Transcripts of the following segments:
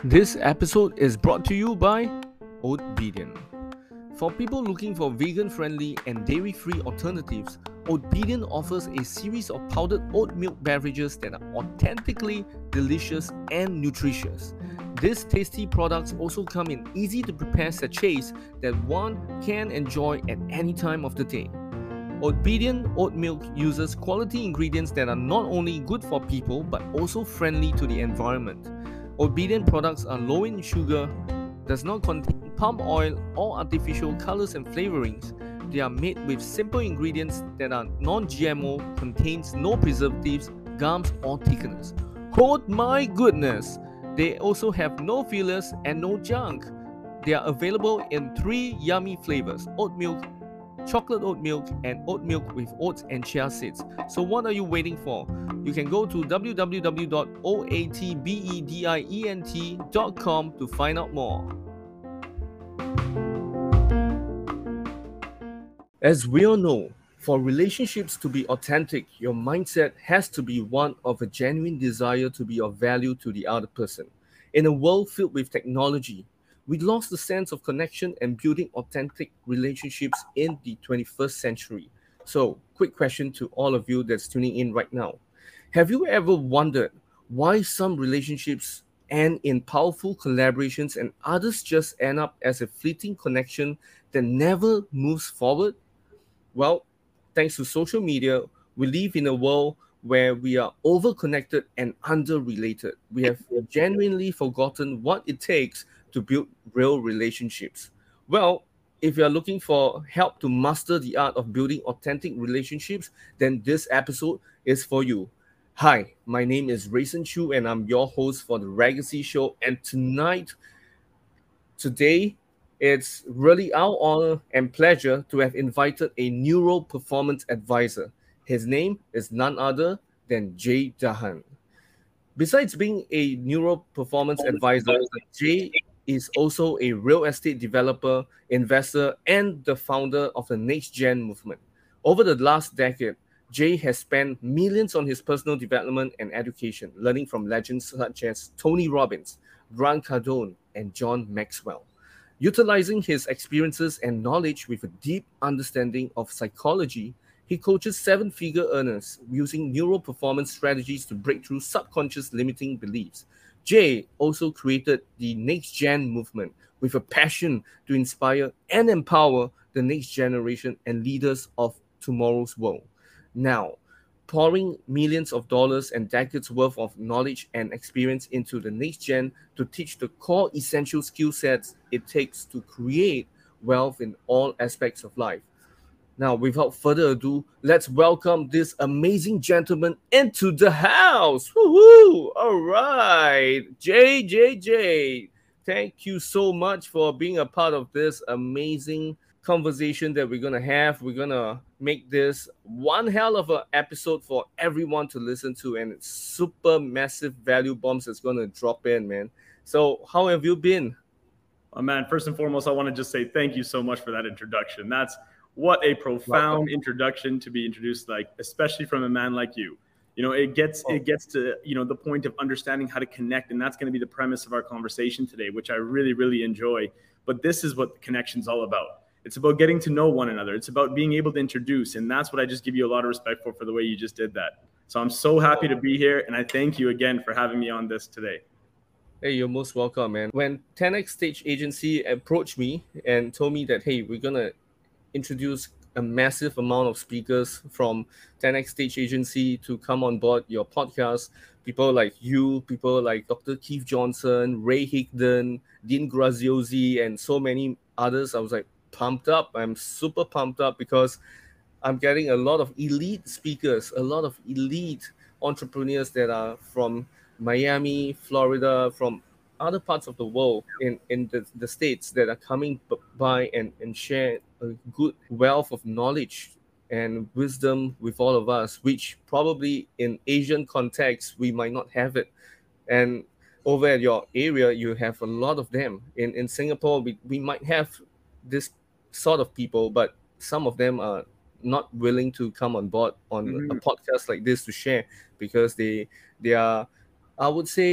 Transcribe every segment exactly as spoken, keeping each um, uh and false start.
This episode is brought to you by Oatbedian. For people looking for vegan-friendly and dairy-free alternatives, Oatbedian offers a series of powdered oat milk beverages that are authentically delicious and nutritious. These tasty products also come in easy-to-prepare sachets that one can enjoy at any time of the day. Oatbedian oat milk uses quality ingredients that are not only good for people but also friendly to the environment. Oatbedian products are low in sugar, does not contain palm oil or artificial colors and flavorings. They are made with simple ingredients that are non-G M O, contains no preservatives, gums or thickeners. Oh my goodness! They also have no fillers and no junk. They are available in three yummy flavors: oat milk, chocolate oat milk, and oat milk with oats and chia seeds. So what are you waiting for? You can go to w w w dot oatbedient dot com to find out more. As we all know, for relationships to be authentic, your mindset has to be one of a genuine desire to be of value to the other person. In a world filled with technology, we lost the sense of connection and building authentic relationships in the twenty-first century. So, quick question to all of you that's tuning in right now. Have you ever wondered why some relationships end in powerful collaborations and others just end up as a fleeting connection that never moves forward? Well, thanks to social media, we live in a world where we are overconnected and underrelated. We have genuinely forgotten what it takes to build real relationships. Well, if you are looking for help to master the art of building authentic relationships, then this episode is for you. Hi, my name is Rayson Chu and I'm your host for the Ragacy Show. And tonight, today, it's really our honor and pleasure to have invited a neuro performance advisor. His name is none other than Jay Dahan. Besides being a neuro performance advisor, Jay is also a real estate developer, investor, and the founder of the Next Gen movement. Over the last decade, Jay has spent millions on his personal development and education, learning from legends such as Tony Robbins, Grant Cardone, and John Maxwell. Utilizing his experiences and knowledge with a deep understanding of psychology, he coaches seven figure earners using neural performance strategies to break through subconscious limiting beliefs. Jay also created the Next Gen movement with a passion to inspire and empower the next generation and leaders of tomorrow's world. Now, pouring millions of dollars and decades worth of knowledge and experience into the next gen to teach the core essential skill sets it takes to create wealth in all aspects of life. Now, without further ado, let's welcome this amazing gentleman into the house. Woohoo! All right, J J J. Thank you so much for being a part of this amazing conversation that we're gonna have. We're gonna make this one hell of an episode for everyone to listen to, and it's super massive value bombs that's gonna drop in, man. So, how have you been? Oh, man, first and foremost, I want to just say thank you so much for that introduction. That's what a profound Welcome. introduction to be introduced, like, especially from a man like you. You know, it gets Oh. it gets to, you know, the point of understanding how to connect. And that's going to be the premise of our conversation today, which I really, really enjoy. But this is what the connection's all about. It's about getting to know one another. It's about being able to introduce. And that's what I just give you a lot of respect for, for the way you just did that. So I'm so happy to be here. And I thank you again for having me on this today. Hey, you're most welcome, man. When ten X Stage Agency approached me and told me that, hey, we're going to introduce a massive amount of speakers from ten X Stage Agency to come on board your podcast, people like you, people like Doctor Keith Johnson, Ray Higdon, Dean Graziosi, and so many others, I was like pumped up. I'm super pumped up because I'm getting a lot of elite speakers, a lot of elite entrepreneurs that are from Miami, Florida, from other parts of the world in, in the, the states that are coming b- by and, and share a good wealth of knowledge and wisdom with all of us, which probably in Asian context, we might not have it. And over at your area, you have a lot of them. In, in Singapore, we, we might have this sort of people, but some of them are not willing to come on board on a Mhm. podcast like this to share because they they are, I would say,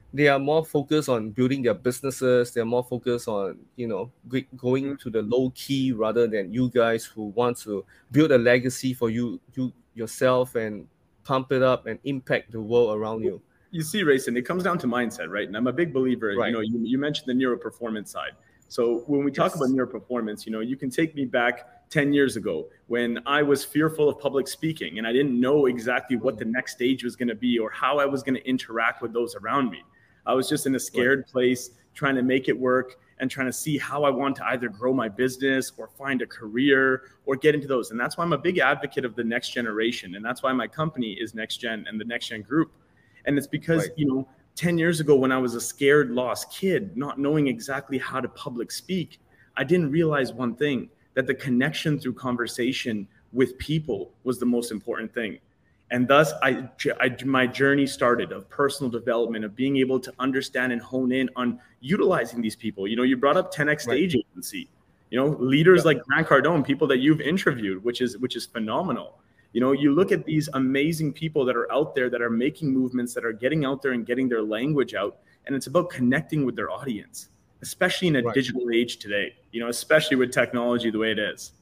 they are more focused on building their businesses. They're more focused on, you know, g- going to the low key rather than you guys who want to build a legacy for you, you yourself, and pump it up and impact the world around you. You see, Rayson, it comes down to mindset, right? And I'm a big believer, you Right. know, you, you mentioned the neuro performance side. So when we talk Yes. about neuro performance, you know, you can take me back ten years ago when I was fearful of public speaking and I didn't know exactly what the next stage was going to be or how I was going to interact with those around me. I was just in a scared place trying to make it work and trying to see how I want to either grow my business or find a career or get into those. And that's why I'm a big advocate of the next generation. And that's why my company is Next Gen and the Next Gen Group. And it's because, Right. you know, ten years ago when I was a scared, lost kid, not knowing exactly how to public speak, I didn't realize one thing, that the connection through conversation with people was the most important thing. And thus, I, I, my journey started of personal development, of being able to understand and hone in on utilizing these people. You know, you brought up ten X Right. Stage Agency, you know, leaders Yeah. like Grant Cardone, people that you've interviewed, which is which is phenomenal. You know, you look at these amazing people that are out there that are making movements, that are getting out there and getting their language out. And it's about connecting with their audience, especially in a Right. digital age today, you know, especially with technology the way it is.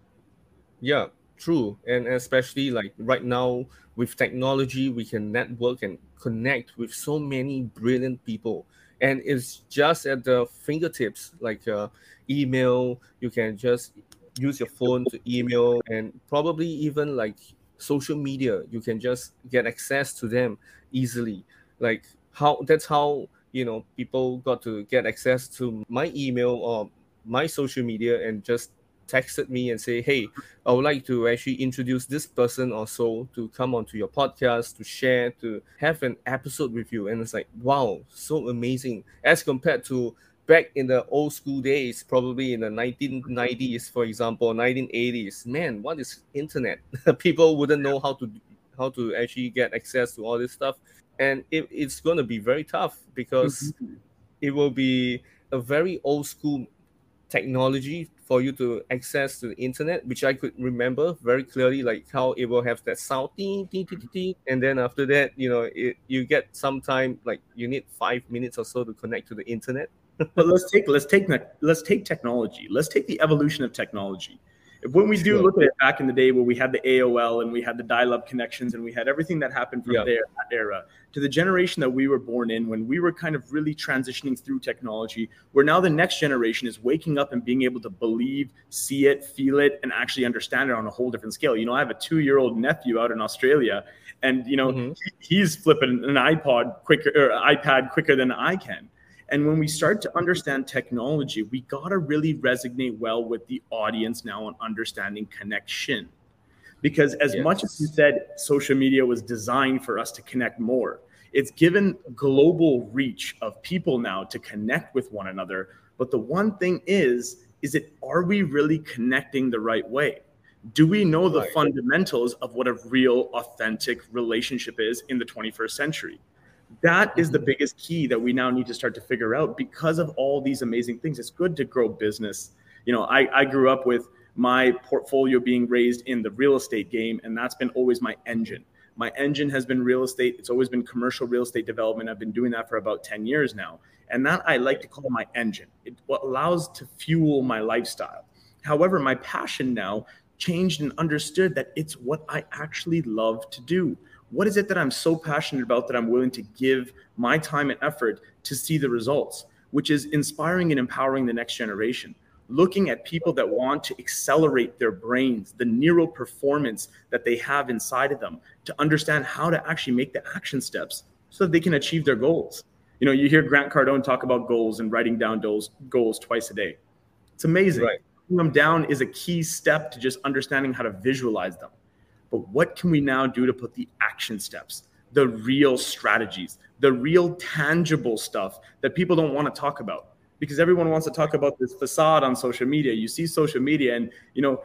Yeah, true. And especially like right now with technology, we can network and connect with so many brilliant people. And it's just at the fingertips, like uh, email, you can just use your phone to email, and probably even like social media, you can just get access to them easily. Like how that's how, you know, people got to get access to my email or my social media and just texted me and say, hey, I would like to actually introduce this person or so to come onto your podcast, to share, to have an episode with you. And it's like, wow, so amazing. As compared to back in the old school days, probably in the nineteen nineties, for example, nineteen eighties, man, what is internet? People wouldn't know how to how to actually get access to all this stuff. And it, it's going to be very tough because Mhm. it will be a very old school technology for you to access to the internet, which I could remember very clearly, like how it will have that sound, ding, ding, ding, ding, ding, and then after that, you know, it, you get some time, like you need five minutes or so to connect to the internet. But let's take let's take let's take technology. Let's take the evolution of technology. When we do Sure. look at it back in the day where we had the A O L and we had the dial-up connections and we had everything that happened from Yeah. there, that era, to the generation that we were born in, when we were kind of really transitioning through technology, where now the next generation is waking up and being able to believe, see it, feel it, and actually understand it on a whole different scale. You know, I have a two-year-old nephew out in Australia, and you know, Mhm. he- he's flipping an iPod quicker or iPad quicker than I can. And when we start to understand technology, we got to really resonate well with the audience now on understanding connection. Because as much as you Yes. said social media was designed for us to connect more, it's given global reach of people now to connect with one another. But the one thing is, is it, are we really connecting the right way? Do we know the Right. fundamentals of what a real, authentic relationship is in the twenty-first century? That is the Mhm. biggest key that we now need to start to figure out because of all these amazing things. It's good to grow business. You know, I, I grew up with my portfolio being raised in the real estate game, and that's been always my engine. My engine has been real estate. It's always been commercial real estate development. I've been doing that for about ten years now. And that I like to call my engine. It what allows to fuel my lifestyle. However, my passion now changed and understood that it's what I actually love to do. What is it that I'm so passionate about that I'm willing to give my time and effort to see the results, which is inspiring and empowering the next generation, looking at people that want to accelerate their brains, the neural performance that they have inside of them, to understand how to actually make the action steps so that they can achieve their goals. You know, you hear Grant Cardone talk about goals and writing down those goals twice a day. It's amazing. Right. Writing them down is a key step to just understanding how to visualize them. But what can we now do to put the action steps, the real strategies, the real tangible stuff that people don't want to talk about? Because everyone wants to talk about this facade on social media. You see social media and, you know,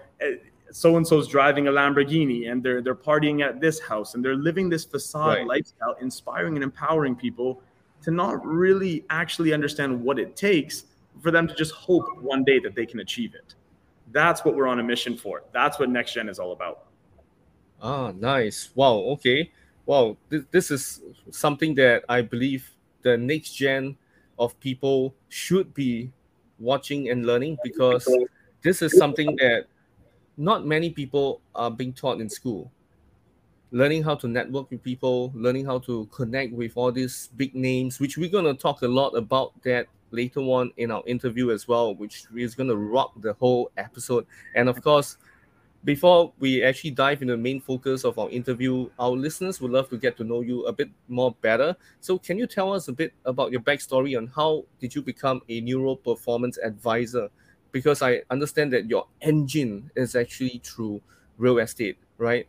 so and so's driving a Lamborghini and they're they're partying at this house and they're living this facade Right. lifestyle, inspiring and empowering people to not really actually understand what it takes for them to just hope one day that they can achieve it. That's what we're on a mission for. That's what Next Gen is all about. Ah, nice. Wow. Okay. Wow. This, this is something that I believe the next gen of people should be watching and learning, because this is something that not many people are being taught in school. Learning how to network with people, learning how to connect with all these big names, which we're going to talk a lot about that later on in our interview as well, which is going to rock the whole episode. And of course, before we actually dive into the main focus of our interview, our listeners would love to get to know you a bit more better. So can you tell us a bit about your backstory on how did you become a neuro performance advisor? Because I understand that your engine is actually through real estate, right?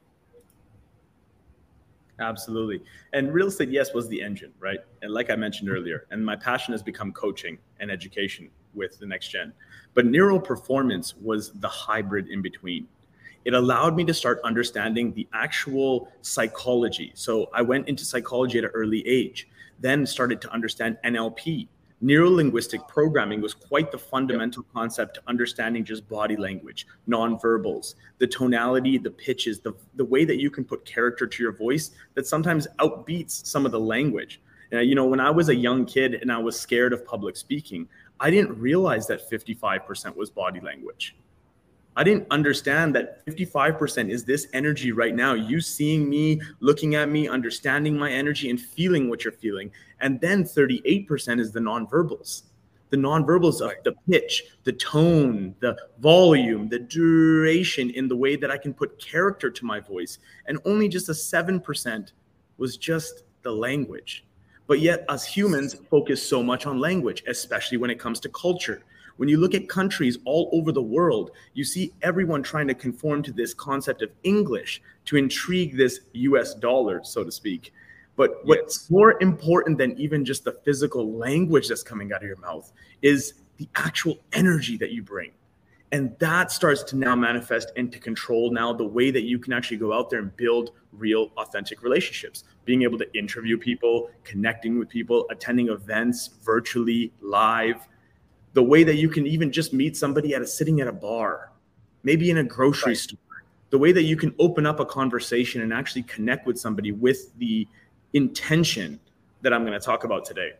Absolutely. And real estate, yes, was the engine, right? And like I mentioned earlier, and my passion has become coaching and education with the next gen. But neuro performance was the hybrid in between. It allowed me to start understanding the actual psychology. So I went into psychology at an early age, then started to understand N L P. Neuro-linguistic programming was quite the fundamental concept to understanding just body language, nonverbals, the tonality, the pitches, the, the way that you can put character to your voice that sometimes outbeats some of the language. And, you know, when I was a young kid and I was scared of public speaking, I didn't realize that fifty-five percent was body language. I didn't understand that fifty-five percent is this energy right now, you seeing me, looking at me, understanding my energy and feeling what you're feeling. And then thirty-eight percent is the nonverbals. The nonverbals of the pitch, the tone, the volume, the duration in the way that I can put character to my voice. And only just a seven percent was just the language. But yet us humans focus so much on language, especially when it comes to culture. When you look at countries all over the world, you see everyone trying to conform to this concept of English to intrigue this U S dollar, so to speak. But what's yes. more important than even just the physical language that's coming out of your mouth is the actual energy that you bring. And that starts to now manifest and to control now the way that you can actually go out there and build real, authentic relationships. Being able to interview people, connecting with people, attending events virtually, live. The way that you can even just meet somebody at a sitting at a bar, maybe in a grocery right. store. The way that you can open up a conversation and actually connect with somebody with the intention that I'm going to talk about today.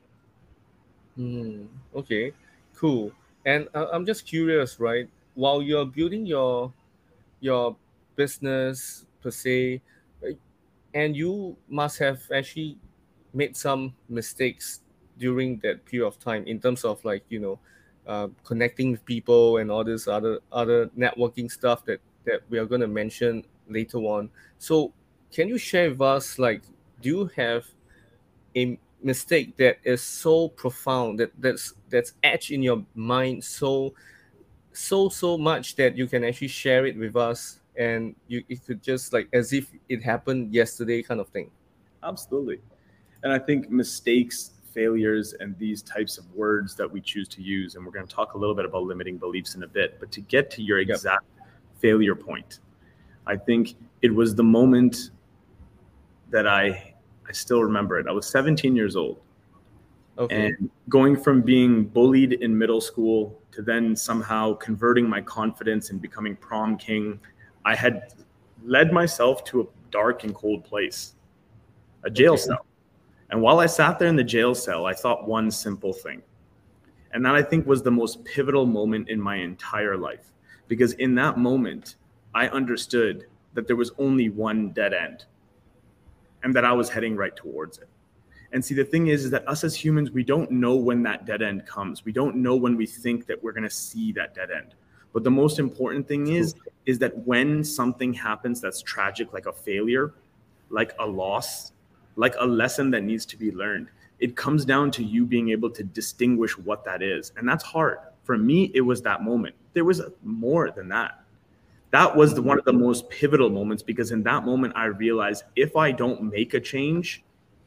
Mm, okay, cool. And uh, I'm just curious, right? While you're building your your business per se, and you must have actually made some mistakes during that period of time in terms of like, you know, uh, connecting with people and all this other other networking stuff that that we are going to mention later on. So can you share with us, like, do you have a mistake that is so profound that that's that's etched in your mind so so so much that you can actually share it with us, and you it could just like as if it happened yesterday kind of thing? Absolutely. And I think mistakes, failures, and these types of words that we choose to use, and we're going to talk a little bit about limiting beliefs in a bit, but to get to your exact yep. failure point, I think it was the moment that I I still remember it. I was seventeen years old. Okay. And going from being bullied in middle school to then somehow converting my confidence and becoming prom king, I had led myself to a dark and cold place, a jail okay. cell. And while I sat there in the jail cell, I thought one simple thing. And that I think was the most pivotal moment in my entire life. Because in that moment, I understood that there was only one dead end and that I was heading right towards it. And see, the thing is, is that us as humans, we don't know when that dead end comes. We don't know when we think that we're going to see that dead end. But the most important thing is, is that when something happens that's tragic, like a failure, like a loss, like a lesson that needs to be learned, it comes down to you being able to distinguish what that is. And that's hard. For me, it was that moment. There was more than that. That was the, one of the most pivotal moments, because in that moment, I realized if I don't make a change,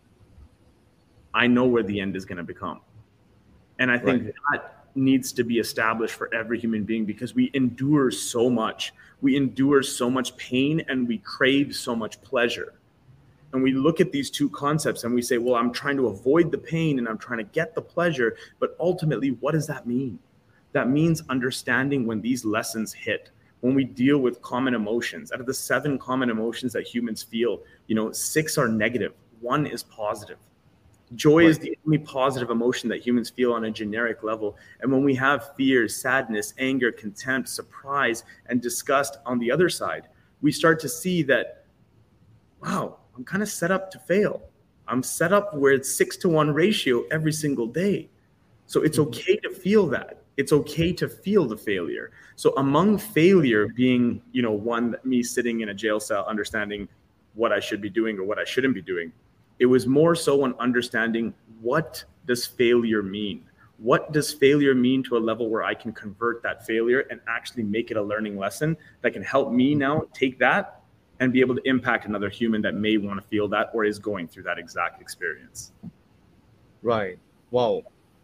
I know where the end is going to become. And I think right. that needs to be established for every human being, because we endure so much. We endure so much pain and we crave so much pleasure. And we look at these two concepts and we say, well, I'm trying to avoid the pain and I'm trying to get the pleasure. But ultimately, what does that mean? That means understanding when these lessons hit, when we deal with common emotions. Out of the seven common emotions that humans feel, you know, six are negative, one is positive. Joy Right. is the only positive emotion that humans feel on a generic level. And when we have fear, sadness, anger, contempt, surprise, and disgust on the other side, we start to see that, wow, I'm kind of set up to fail. I'm set up where it's six to one ratio every single day. So it's Mhm. okay to feel that. It's okay to feel the failure. So among failure being, you know, one, me sitting in a jail cell, understanding what I should be doing or what I shouldn't be doing, it was more so on understanding, what does failure mean? What does failure mean to a level where I can convert that failure and actually make it a learning lesson that can help me now take that and be able to impact another human that may want to feel that or is going through that exact experience. Right. Wow.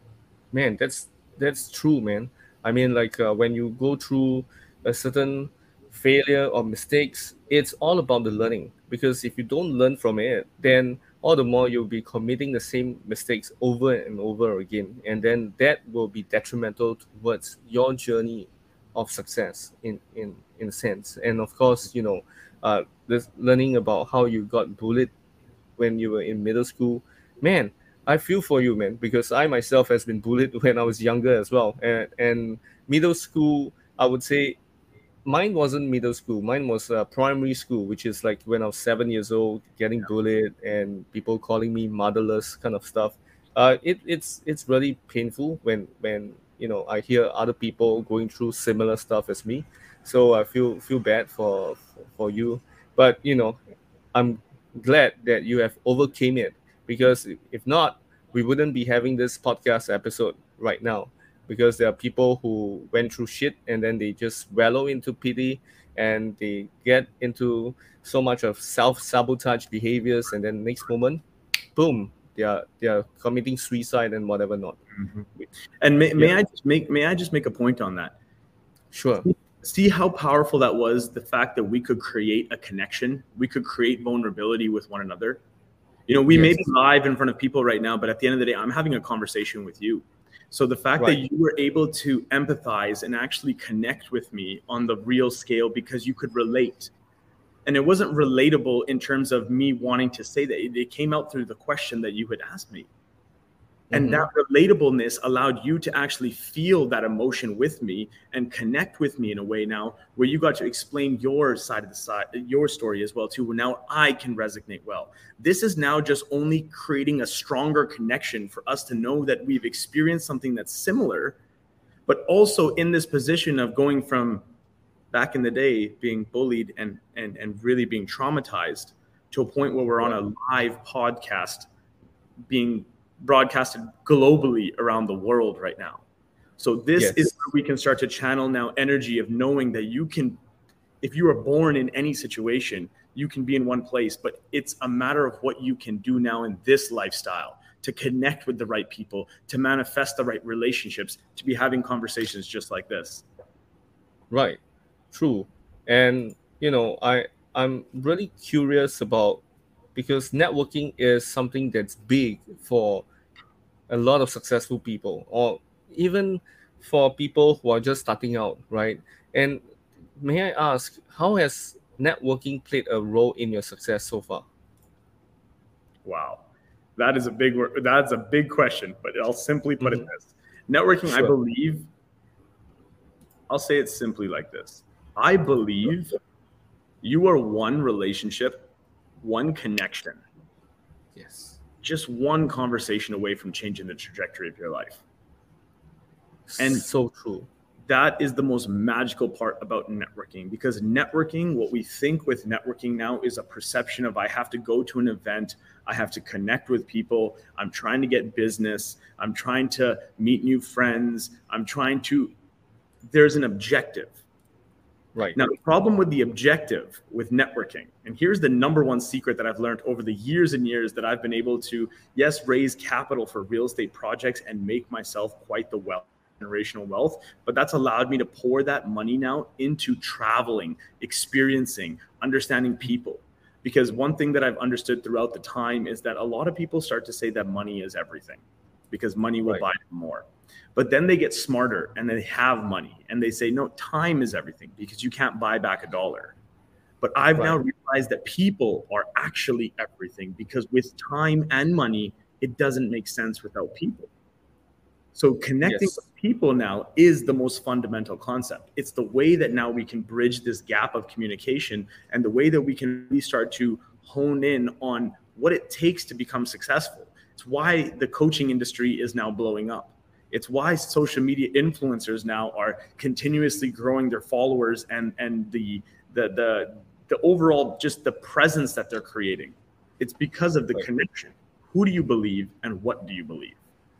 Man, that's that's true, man. I mean, like uh, when you go through a certain failure or mistakes, it's all about the learning. Because if you don't learn from it, then all the more you'll be committing the same mistakes over and over again, and then that will be detrimental towards your journey of success in in in a sense. And of course, you know, uh, this learning about how you got bullied when you were in middle school, man, I feel for you, man, because I myself has been bullied when I was younger as well. And and middle school, I would say mine wasn't middle school. Mine was uh, primary school, which is like when I was seven years old, getting bullied and people calling me motherless, kind of stuff. Uh, it, it's it's really painful when when you know I hear other people going through similar stuff as me. So I feel feel bad for for, for you, but you know I'm glad that you have overcame it, because if not, we wouldn't be having this podcast episode right now, because there are people who went through shit and then they just wallow into pity and they get into so much of self-sabotage behaviors, and then next moment, boom, they are they are committing suicide and whatever not. Mm-hmm. And may, Yeah, may I just make may I just make a point on that? sure. See how powerful that was, the fact that we could create a connection, we could create vulnerability with one another. You know, we may Yes. be live in front of people right now, but at the end of the day, I'm having a conversation with you. So the fact Right. that you were able to empathize and actually connect with me on the real scale because you could relate. And it wasn't relatable in terms of me wanting to say that. It came out through the question that you had asked me. And Mhm. that relatableness allowed you to actually feel that emotion with me and connect with me in a way now where you got to explain your side of the side, your story as well too, where now I can resonate well. This is now just only creating a stronger connection for us to know that we've experienced something that's similar, but also in this position of going from back in the day being bullied and and and really being traumatized to a point where we're on a live podcast being broadcasted globally around the world right now. So this Yes. is where we can start to channel now energy of knowing that you can, if you are born in any situation, you can be in one place, but it's a matter of what you can do now in this lifestyle to connect with the right people, to manifest the right relationships, to be having conversations just like this. Right. True. And you know, I I'm really curious about, because networking is something that's big for a lot of successful people, or even for people who are just starting out, right? And may I ask, how has networking played a role in your success so far? Wow. That is a big word. That's a big question, but I'll simply put Mhm. it this. Networking, I Sure. believe, I'll say it simply like this. I believe you are one relationship, one connection, Yes. just one conversation away from changing the trajectory of your life. And So true. that is the most magical part about networking, because networking, what we think with networking now is a perception of I have to go to an event, I have to connect with people, I'm trying to get business, I'm trying to meet new friends, I'm trying to, there's an objective. Right. Now, the problem with the objective with networking, and here's the number one secret that I've learned over the years and years that I've been able to, yes, raise capital for real estate projects and make myself quite the wealth, generational wealth, but that's allowed me to pour that money now into traveling, experiencing, understanding people. Because one thing that I've understood throughout the time is that a lot of people start to say that money is everything because money will Right. buy them more. But then they get smarter and they have money and they say, no, time is everything because you can't buy back a dollar. But I've now Right. realized that people are actually everything, because with time and money, it doesn't make sense without people. So connecting Yes. with people now is the most fundamental concept. It's the way that now we can bridge this gap of communication, and the way that we can really start to hone in on what it takes to become successful. It's why the coaching industry is now blowing up. It's why social media influencers now are continuously growing their followers and, and the, the, the, the overall, just the presence that they're creating. It's because of the Right. connection. Who do you believe and what do you believe?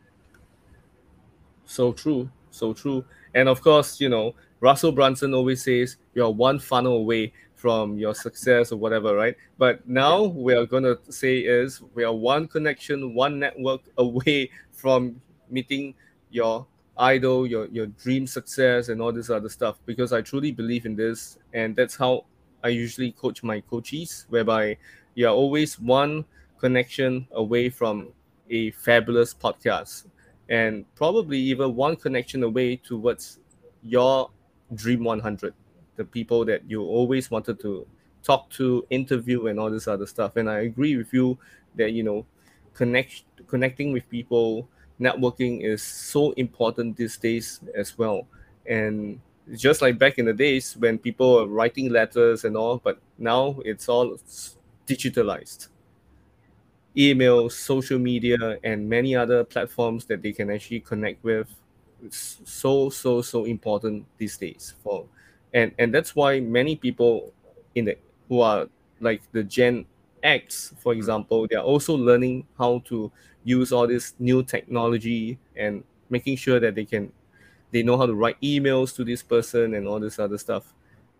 So true, so true. And of course, you know, Russell Brunson always says you're one funnel away from your success or whatever, right? But now we are going to say is we are one connection, one network away from meeting your idol, your your dream success, and all this other stuff. Because I truly believe in this, and that's how I usually coach my coachees, whereby you are always one connection away from a fabulous podcast, and probably even one connection away towards your dream one hundred, the people that you always wanted to talk to, interview, and all this other stuff. And I agree with you that, you know, connect connecting with people, networking is so important these days as well. And just like back in the days when people were writing letters and all, but now it's all s- digitalized. Email, social media, and many other platforms that they can actually connect with. It's so so so important these days for, and and that's why many people in the who are like the Gen X, for example, they are also learning how to use all this new technology and making sure that they can they know how to write emails to this person and all this other stuff.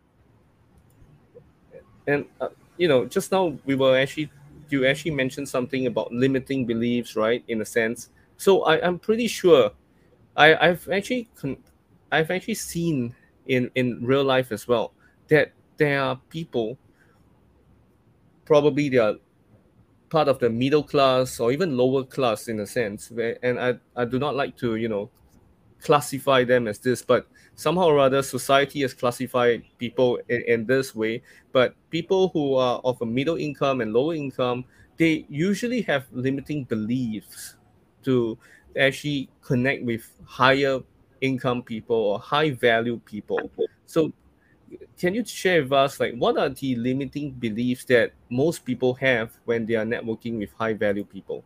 And uh, you know, just now we were actually you actually mentioned something about limiting beliefs, right? In a sense, so I, I'm pretty sure I I've actually con- I've actually seen in in real life as well that there are people, probably they are part of the middle class or even lower class in a sense, where, and I I do not like to, you know, classify them as this, but somehow or other society has classified people in, in this way. But people who are of a middle income and lower income, they usually have limiting beliefs to actually connect with higher income people or high value people. So can you share with us, like, what are the limiting beliefs that most people have when they are networking with high value people?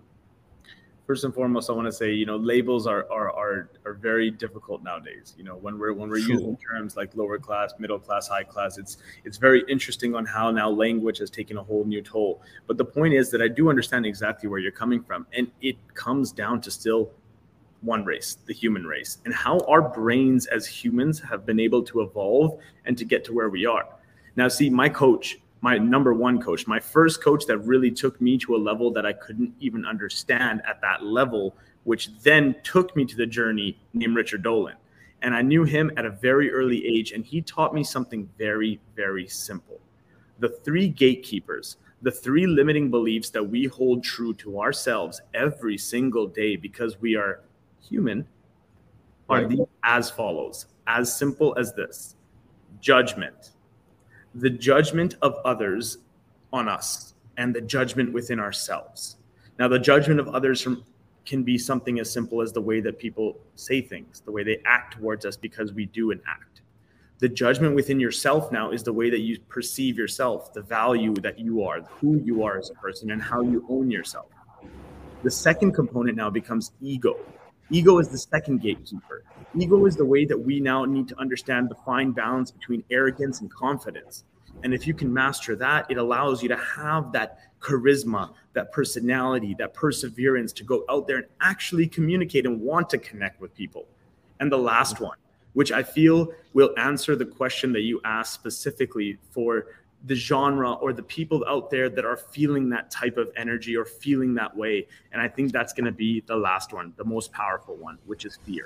First and foremost, I want to say, you know, labels are are are, are very difficult nowadays. You know, when we're when we're True. using terms like lower class, middle class, high class, it's it's very interesting on how now language has taken a whole new toll. But the point is that I do understand exactly where you're coming from, and it comes down to still one race, the human race, and how our brains as humans have been able to evolve and to get to where we are. Now, see, my coach, my number one coach, my first coach that really took me to a level that I couldn't even understand at that level, which then took me to the journey, named Richard Dolan. And I knew him at a very early age, and he taught me something very, very simple. The three gatekeepers, the three limiting beliefs that we hold true to ourselves every single day because we are human, are Right. these as follows, as simple as this: judgment, the judgment of others on us, and the judgment within ourselves. Now, the judgment of others from, can be something as simple as the way that people say things, the way they act towards us because we do an act. The judgment within yourself now is the way that you perceive yourself, the value that you are, who you are as a person, and how you own yourself. The second component now becomes ego. Ego is the second gatekeeper. Ego is the way that we now need to understand the fine balance between arrogance and confidence. And if you can master that, it allows you to have that charisma, that personality, that perseverance to go out there and actually communicate and want to connect with people. And the last one, which I feel will answer the question that you asked specifically for the genre or the people out there that are feeling that type of energy or feeling that way. And I think that's going to be the last one, the most powerful one, which is fear.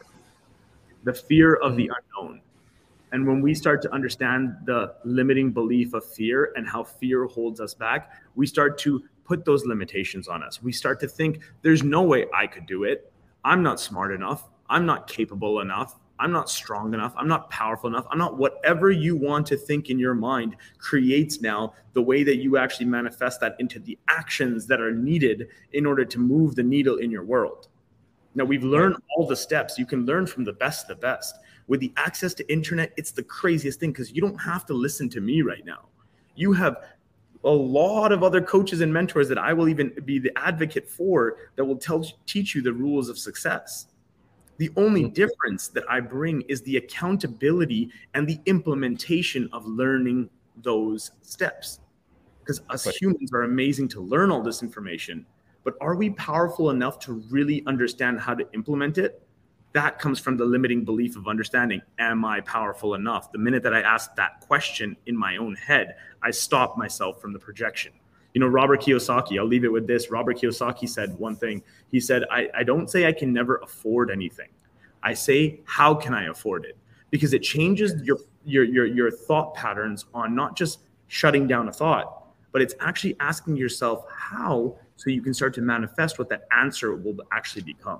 The fear of the unknown. And when we start to understand the limiting belief of fear and how fear holds us back, we start to put those limitations on us. We start to think, there's no way I could do it. I'm not smart enough. I'm not capable enough. I'm not strong enough. I'm not powerful enough. I'm not whatever you want to think in your mind creates now the way that you actually manifest that into the actions that are needed in order to move the needle in your world. Now, we've learned all the steps. You can learn from the best of the best. With the access to internet, it's the craziest thing because you don't have to listen to me right now. You have a lot of other coaches and mentors that I will even be the advocate for that will tell teach you the rules of success. The only difference that I bring is the accountability and the implementation of learning those steps. Because us humans are amazing to learn all this information, but are we powerful enough to really understand how to implement it? That comes from the limiting belief of understanding, am I powerful enough? The minute that I ask that question in my own head, I stop myself from the projection. You know, Robert Kiyosaki, I'll leave it with this. Robert Kiyosaki said one thing. He said, I, I don't say I can never afford anything. I say, how can I afford it? Because it changes your, your, your, your thought patterns on not just shutting down a thought, but it's actually asking yourself how, so you can start to manifest what that answer will actually become.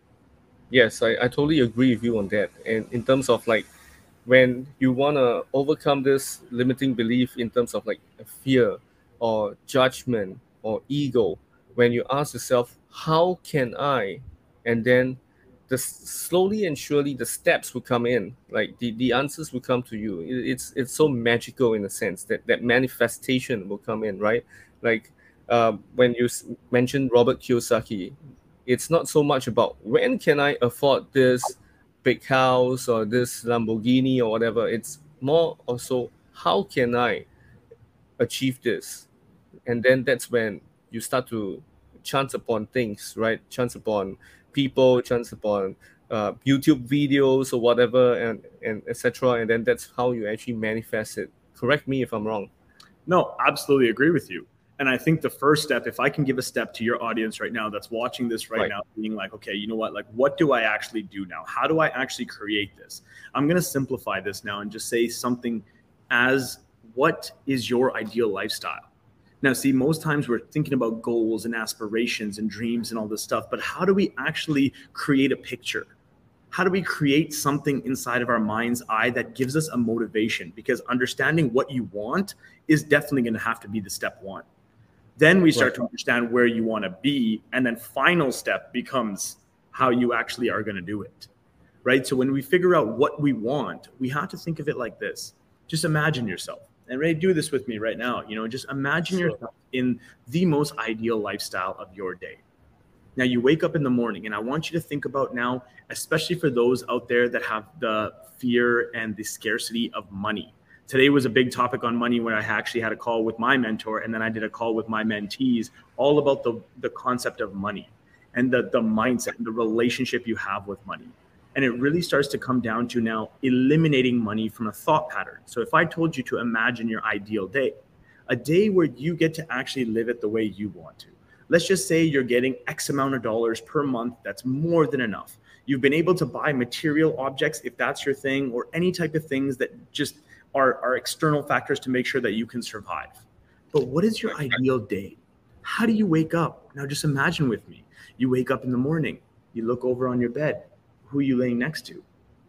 Yes, I, I totally agree with you on that. And in terms of like, when you want to overcome this limiting belief in terms of like fear or judgment or ego, when you ask yourself, how can I? And then the slowly and surely the steps will come in, like the, the answers will come to you. It, it's it's so magical in a sense that that manifestation will come in, right? Like uh, when you s- mentioned Robert Kiyosaki, it's not so much about when can I afford this big house or this Lamborghini or whatever. It's more also how can I achieve this? And then that's when you start to chance upon things, right? Chance upon people, chance upon uh, YouTube videos or whatever, and and et cetera. And then that's how you actually manifest it. Correct me if I'm wrong. No, absolutely agree with you. And I think the first step, if I can give a step to your audience right now that's watching this right, Right. now, being like, okay, you know what? Like, what do I actually do now? How do I actually create this? I'm going to simplify this now and just say something as what is your ideal lifestyle? Now, see, most times we're thinking about goals and aspirations and dreams and all this stuff, but how do we actually create a picture? How do we create something inside of our mind's eye that gives us a motivation? Because understanding what you want is definitely going to have to be the step one. Then we start Right. to understand where you want to be. And then final step becomes how you actually are going to do it. Right. So when we figure out what we want, we have to think of it like this. Just imagine yourself. And Ray, do this with me right now. You know, just imagine Sure. yourself in the most ideal lifestyle of your day. Now you wake up in the morning, and I want you to think about now, especially for those out there that have the fear and the scarcity of money. Today was a big topic on money where I actually had a call with my mentor, and then I did a call with my mentees all about the, the concept of money and the, the mindset and the relationship you have with money. And it really starts to come down to now eliminating money from a thought pattern. So if I told you to imagine your ideal day, a day where you get to actually live it the way you want to. Let's just say you're getting X amount of dollars per month. That's more than enough. You've been able to buy material objects, if that's your thing, or any type of things that just are, are external factors to make sure that you can survive. But what is your ideal day? How do you wake up? Now just imagine with me. You wake up in the morning. You look over on your bed. Who are you laying next to?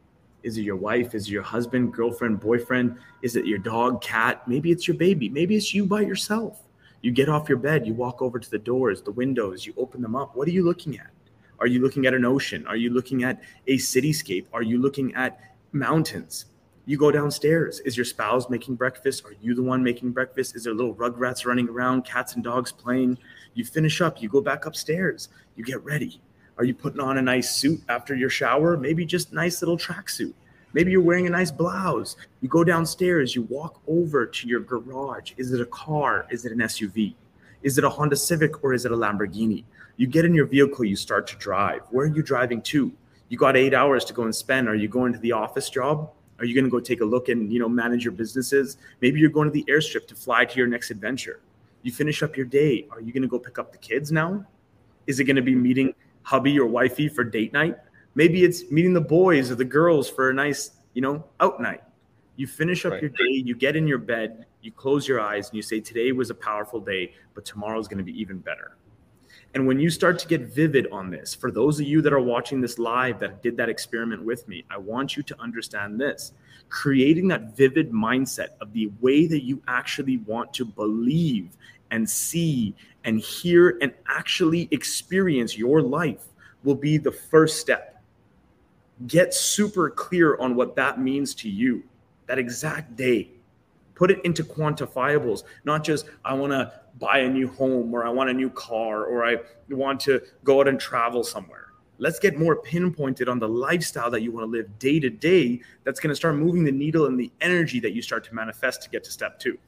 Is it your wife? Is it your husband, girlfriend, boyfriend? Is it your dog, cat? Maybe it's your baby. Maybe it's you by yourself. You get off your bed, you walk over to the doors, the windows, you open them up. What are you looking at? Are you looking at an ocean? Are you looking at a cityscape? Are you looking at mountains? You go downstairs. Is your spouse making breakfast? Are you the one making breakfast? Is there little rugrats running around, cats and dogs playing? You finish up, you go back upstairs, you get ready. Are you putting on a nice suit after your shower? Maybe just nice little tracksuit. Maybe you're wearing a nice blouse. You go downstairs, you walk over to your garage. Is it a car? Is it an S U V? Is it a Honda Civic or is it a Lamborghini? You get in your vehicle, you start to drive. Where are you driving to? You got eight hours to go and spend. Are you going to the office job? Are you going to go take a look and, you know, manage your businesses? Maybe you're going to the airstrip to fly to your next adventure. You finish up your day. Are you going to go pick up the kids now? Is it going to be meeting hubby or wifey for date night? Maybe it's meeting the boys or the girls for a nice, you know, out night. You finish up Right. your day, you get in your bed, you close your eyes and you say, today was a powerful day, but tomorrow's going to be even better. And when you start to get vivid on this, for those of you that are watching this live that did that experiment with me, I want you to understand this. Creating that vivid mindset of the way that you actually want to believe and see and hear and actually experience your life will be the first step. Get super clear on what that means to you, that exact day. Put it into quantifiables, not just I want to buy a new home, or I want a new car, or I want to go out and travel somewhere. Let's get more pinpointed on the lifestyle that you want to live day to day. That's going to start moving the needle and the energy that you start to manifest to get to step two.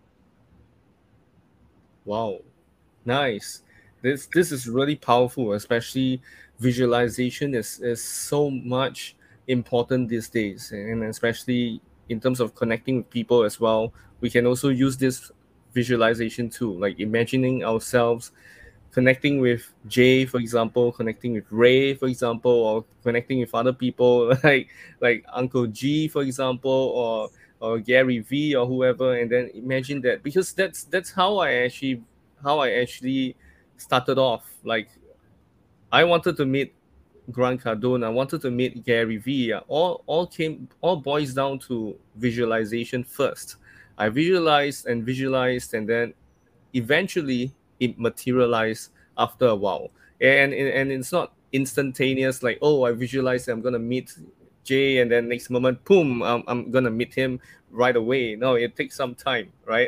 Wow, nice. This this is really powerful, especially visualization is, is so much important these days, and especially in terms of connecting with people as well. We can also use this visualization too, like imagining ourselves connecting with Jay, for example, connecting with Ray, for example, or connecting with other people like like Uncle G, for example, or or Gary V, or whoever, and then imagine that, because that's that's how I actually how I actually started off. Like, I wanted to meet Grant Cardone, I wanted to meet Gary Vee. All all came all boils down to visualization first. I visualized and visualized, and then eventually it materialized after a while. And and it's not instantaneous, like, oh, I visualized I'm gonna meet Jay, and then next moment, boom, I'm, I'm gonna meet him right away. No, it takes some time, right?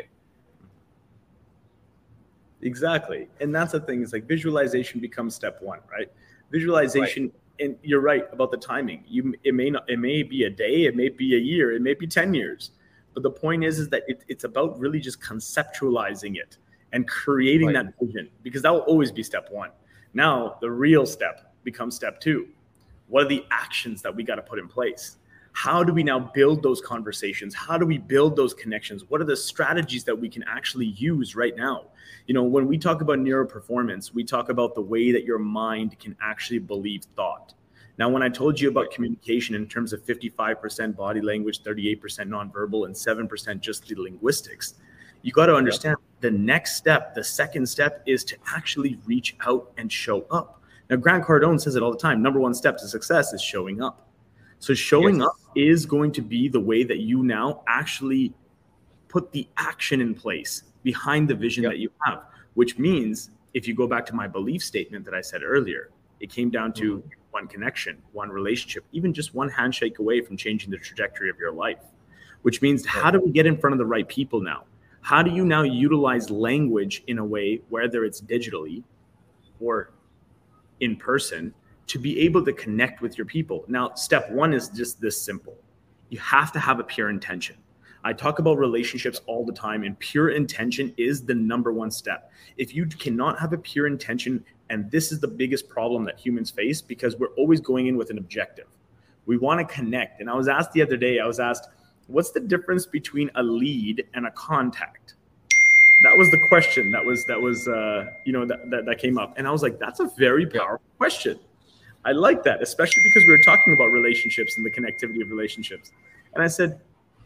Exactly. And that's the thing, is like visualization becomes step one, right? Visualization, right. And you're right about the timing. You it may not it may be a day, it may be a year, it may be ten years. But the point is, is that it, it's about really just conceptualizing it and creating right. that vision, because that will always be step one. Now, the real step becomes step two. What are the actions that we got to put in place? How do we now build those conversations? How do we build those connections? What are the strategies that we can actually use right now? You know, when we talk about neuroperformance, we talk about the way that your mind can actually believe thought. Now, when I told you about communication in terms of fifty-five percent body language, thirty-eight percent nonverbal, and seven percent just the linguistics, you got to understand yep. the next step, the second step, is to actually reach out and show up. Now, Grant Cardone says it all the time. Number one step to success is showing up. So showing yes. up is going to be the way that you now actually put the action in place behind the vision yep. that you have, which means, if you go back to my belief statement that I said earlier, it came down to mm-hmm. one connection, one relationship, even just one handshake away from changing the trajectory of your life, which means yep. how do we get in front of the right people now? How do you now utilize language in a way, whether it's digitally or in person, to be able to connect with your people? Now, step one is just this simple. You have to have a pure intention. I talk about relationships all the time, and pure intention is the number one step. If you cannot have a pure intention, and this is the biggest problem that humans face, because we're always going in with an objective. We want to connect. And I was asked the other day, I was asked, what's the difference between a lead and a contact? That was the question that was, that was, uh, you know, that, that, that came up. And I was like, that's a very powerful question. I like that, especially because we were talking about relationships and the connectivity of relationships. And I said,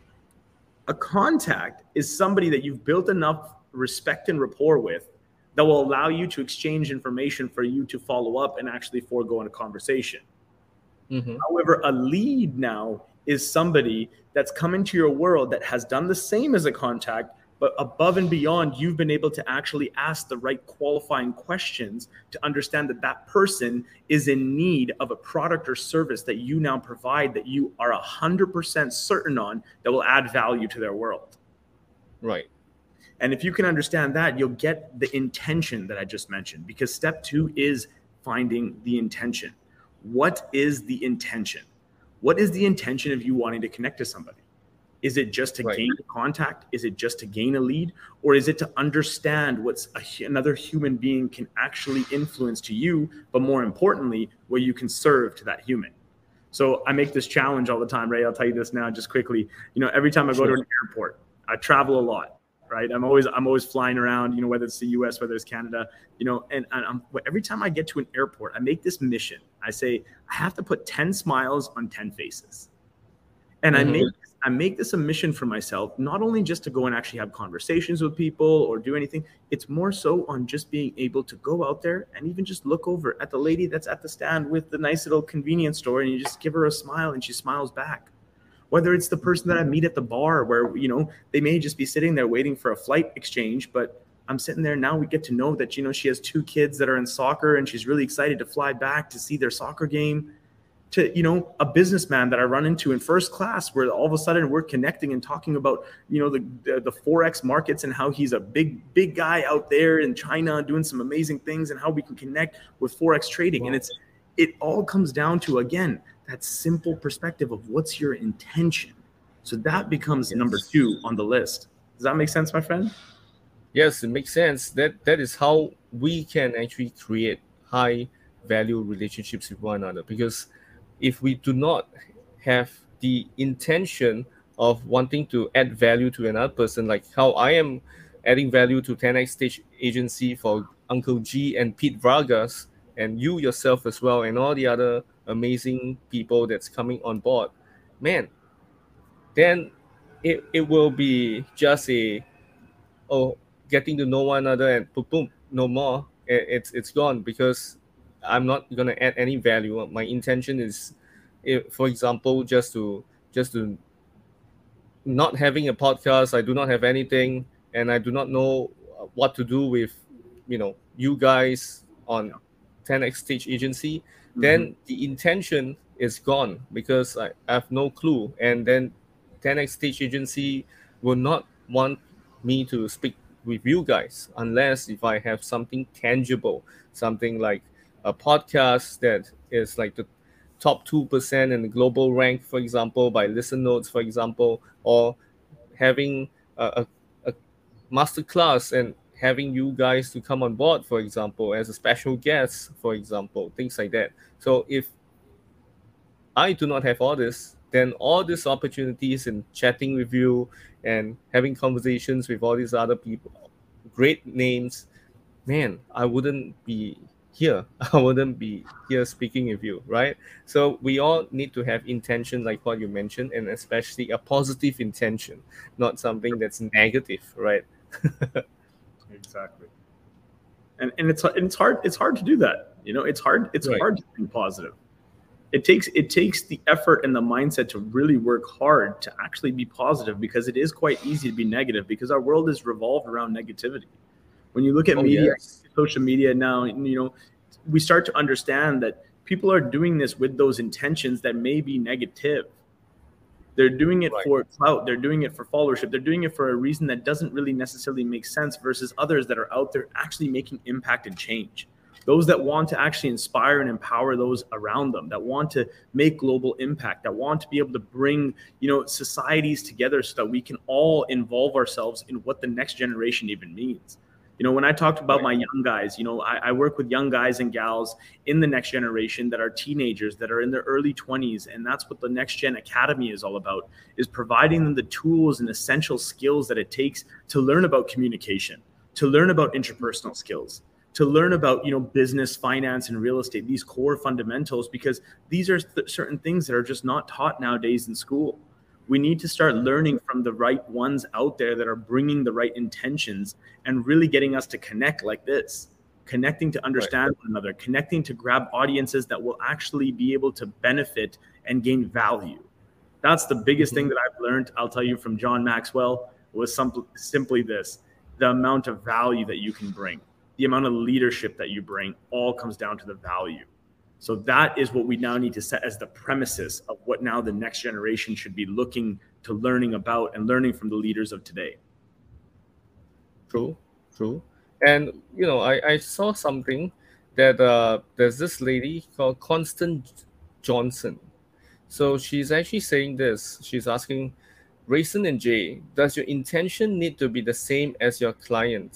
a contact is somebody that you've built enough respect and rapport with that will allow you to exchange information for you to follow up and actually forego in a conversation. Mm-hmm. However, a lead now is somebody that's come into your world that has done the same as a contact, but above and beyond, you've been able to actually ask the right qualifying questions to understand that that person is in need of a product or service that you now provide, that you are one hundred percent certain on, that will add value to their world. Right. And if you can understand that, you'll get the intention that I just mentioned, because step two is finding the intention. What is the intention? What is the intention of you wanting to connect to somebody? Is it just to right. gain a contact? Is it just to gain a lead? Or is it to understand what another human being can actually influence to you, but more importantly, what you can serve to that human? So I make this challenge all the time, Ray. I'll tell you this now just quickly. You know, every time I go sure. to an airport, I travel a lot, right? I'm always I'm always flying around, you know, whether it's the U S, whether it's Canada, you know, and, and I'm, every time I get to an airport, I make this mission. I say, I have to put ten smiles on ten faces. And Mhm. I make I make this a mission for myself, not only just to go and actually have conversations with people or do anything. It's more so on just being able to go out there and even just look over at the lady that's at the stand with the nice little convenience store, and you just give her a smile and she smiles back. Whether it's the person that I meet at the bar where, you know, they may just be sitting there waiting for a flight exchange, but I'm sitting there now, we get to know that, you know, she has two kids that are in soccer and she's really excited to fly back to see their soccer game. To, you know, a businessman that I run into in first class, where all of a sudden we're connecting and talking about, you know, the, the the forex markets and how he's a big big guy out there in China doing some amazing things, and how we can connect with forex trading. Wow. And it's it all comes down to, again, that simple perspective of what's your intention. So that becomes yes. number two on the list. Does that make sense, my friend? Yes, it makes sense. That that is how we can actually create high value relationships with one another, because if we do not have the intention of wanting to add value to another person, like how I am adding value to ten X Stage Agency for Uncle G and Pete Vargas, and you yourself as well, and all the other amazing people that's coming on board, man, then it, it will be just a, oh, getting to know one another and boom, boom, no more. It, it's it's gone, because I'm not gonna add any value. My intention is, if, for example, just to just to not having a podcast. I do not have anything, and I do not know what to do with, you know, you guys on ten X Stage Agency. Mm-hmm. Then the intention is gone, because I, I have no clue, and then ten X Stage Agency will not want me to speak with you guys unless if I have something tangible, something like a podcast that is like the top two percent in the global rank, for example, by Listen Notes, for example, or having a, a, a masterclass and having you guys to come on board, for example, as a special guest, for example, things like that. So if I do not have all this, then all these opportunities in chatting with you and having conversations with all these other people, great names, man, I wouldn't be here. I wouldn't be here speaking with you, right? So we all need to have intention, like what you mentioned, and especially a positive intention, not something that's negative, right? Exactly. And and it's it's hard it's hard to do that. You know, it's hard it's right. hard to think positive. It takes it takes the effort and the mindset to really work hard to actually be positive, because it is quite easy to be negative, because our world is revolved around negativity. When you look at oh, media, yes. social media now, you know, we start to understand that people are doing this with those intentions that may be negative. They're doing it right. for clout. They're doing it for followership. They're doing it for a reason that doesn't really necessarily make sense, versus others that are out there actually making impact and change. Those that want to actually inspire and empower those around them, that want to make global impact, that want to be able to bring, you know, societies together so that we can all involve ourselves in what the next generation even means. You know, when I talked about my young guys, you know, I, I work with young guys and gals in the next generation that are teenagers, that are in their early twenties. And that's what the Next Gen Academy is all about, is providing them the tools and essential skills that it takes to learn about communication, to learn about interpersonal skills, to learn about, you know, business, finance, and real estate, these core fundamentals, because these are th- certain things that are just not taught nowadays in school. We need to start learning from the right ones out there that are bringing the right intentions and really getting us to connect like this, connecting to understand right. one another, connecting to grab audiences that will actually be able to benefit and gain value. That's the biggest mm-hmm. thing that I've learned, I'll tell you, from John Maxwell, was some, simply this: the amount of value that you can bring, the amount of leadership that you bring, all comes down to the value. So that is what we now need to set as the premises of what now the next generation should be looking to learning about and learning from the leaders of today. True, true. And, you know, I, I saw something that uh, there's this lady called Constance Johnson. So she's actually saying this. She's asking, Rayson and Jay, does your intention need to be the same as your client?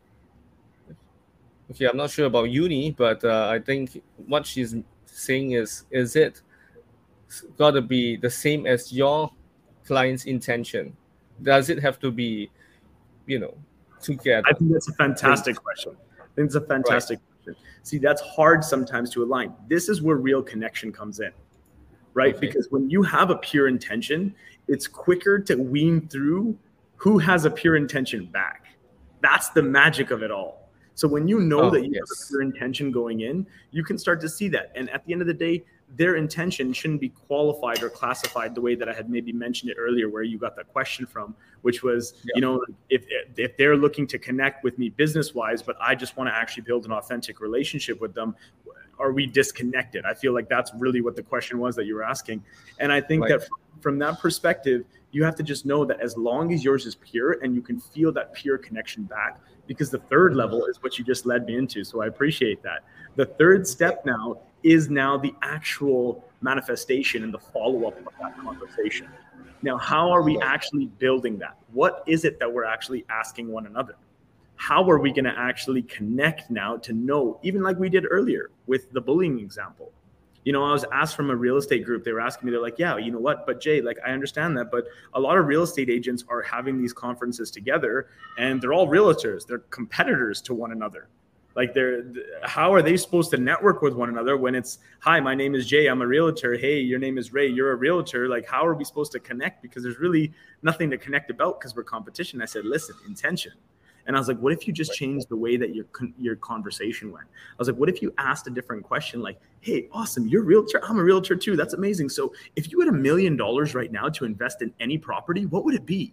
Okay, I'm not sure about uni, but uh, I think what she's saying is, is it got to be the same as your client's intention? Does it have to be, you know, together? I think that's a fantastic right. question. I think it's a fantastic right. question. See, that's hard sometimes to align. This is where real connection comes in. right? Okay. Because when you have a pure intention, it's quicker to wean through who has a pure intention back. That's the magic of it all. So when you know Oh, that you have a yes. pure intention going in, you can start to see that. And at the end of the day, their intention shouldn't be qualified or classified the way that I had maybe mentioned it earlier, where you got that question from, which was, Yeah. you know, if if they're looking to connect with me business wise, but I just want to actually build an authentic relationship with them, are we disconnected? I feel like that's really what the question was that you were asking. And I think Right. that from, from that perspective, you have to just know that as long as yours is pure and you can feel that pure connection back, because the third level is what you just led me into. So I appreciate that. The third step now is now the actual manifestation and the follow-up of that conversation. Now, how are we actually building that? What is it that we're actually asking one another? How are we going to actually connect now to know, even like we did earlier with the bullying example? You know, I was asked from a real estate group, they were asking me, they're like, yeah, you know what, but Jay, like, I understand that, but a lot of real estate agents are having these conferences together and they're all realtors. They're competitors to one another. Like, they're, how are they supposed to network with one another when it's, hi, my name is Jay, I'm a realtor. Hey, your name is Ray, you're a realtor. Like, how are we supposed to connect? Because there's really nothing to connect about because we're competition. I said, listen, intention. And I was like, what if you just changed the way that your your conversation went? I was like, what if you asked a different question like, hey, awesome, you're a realtor. I'm a realtor too. That's amazing. So if you had a million dollars right now to invest in any property, what would it be?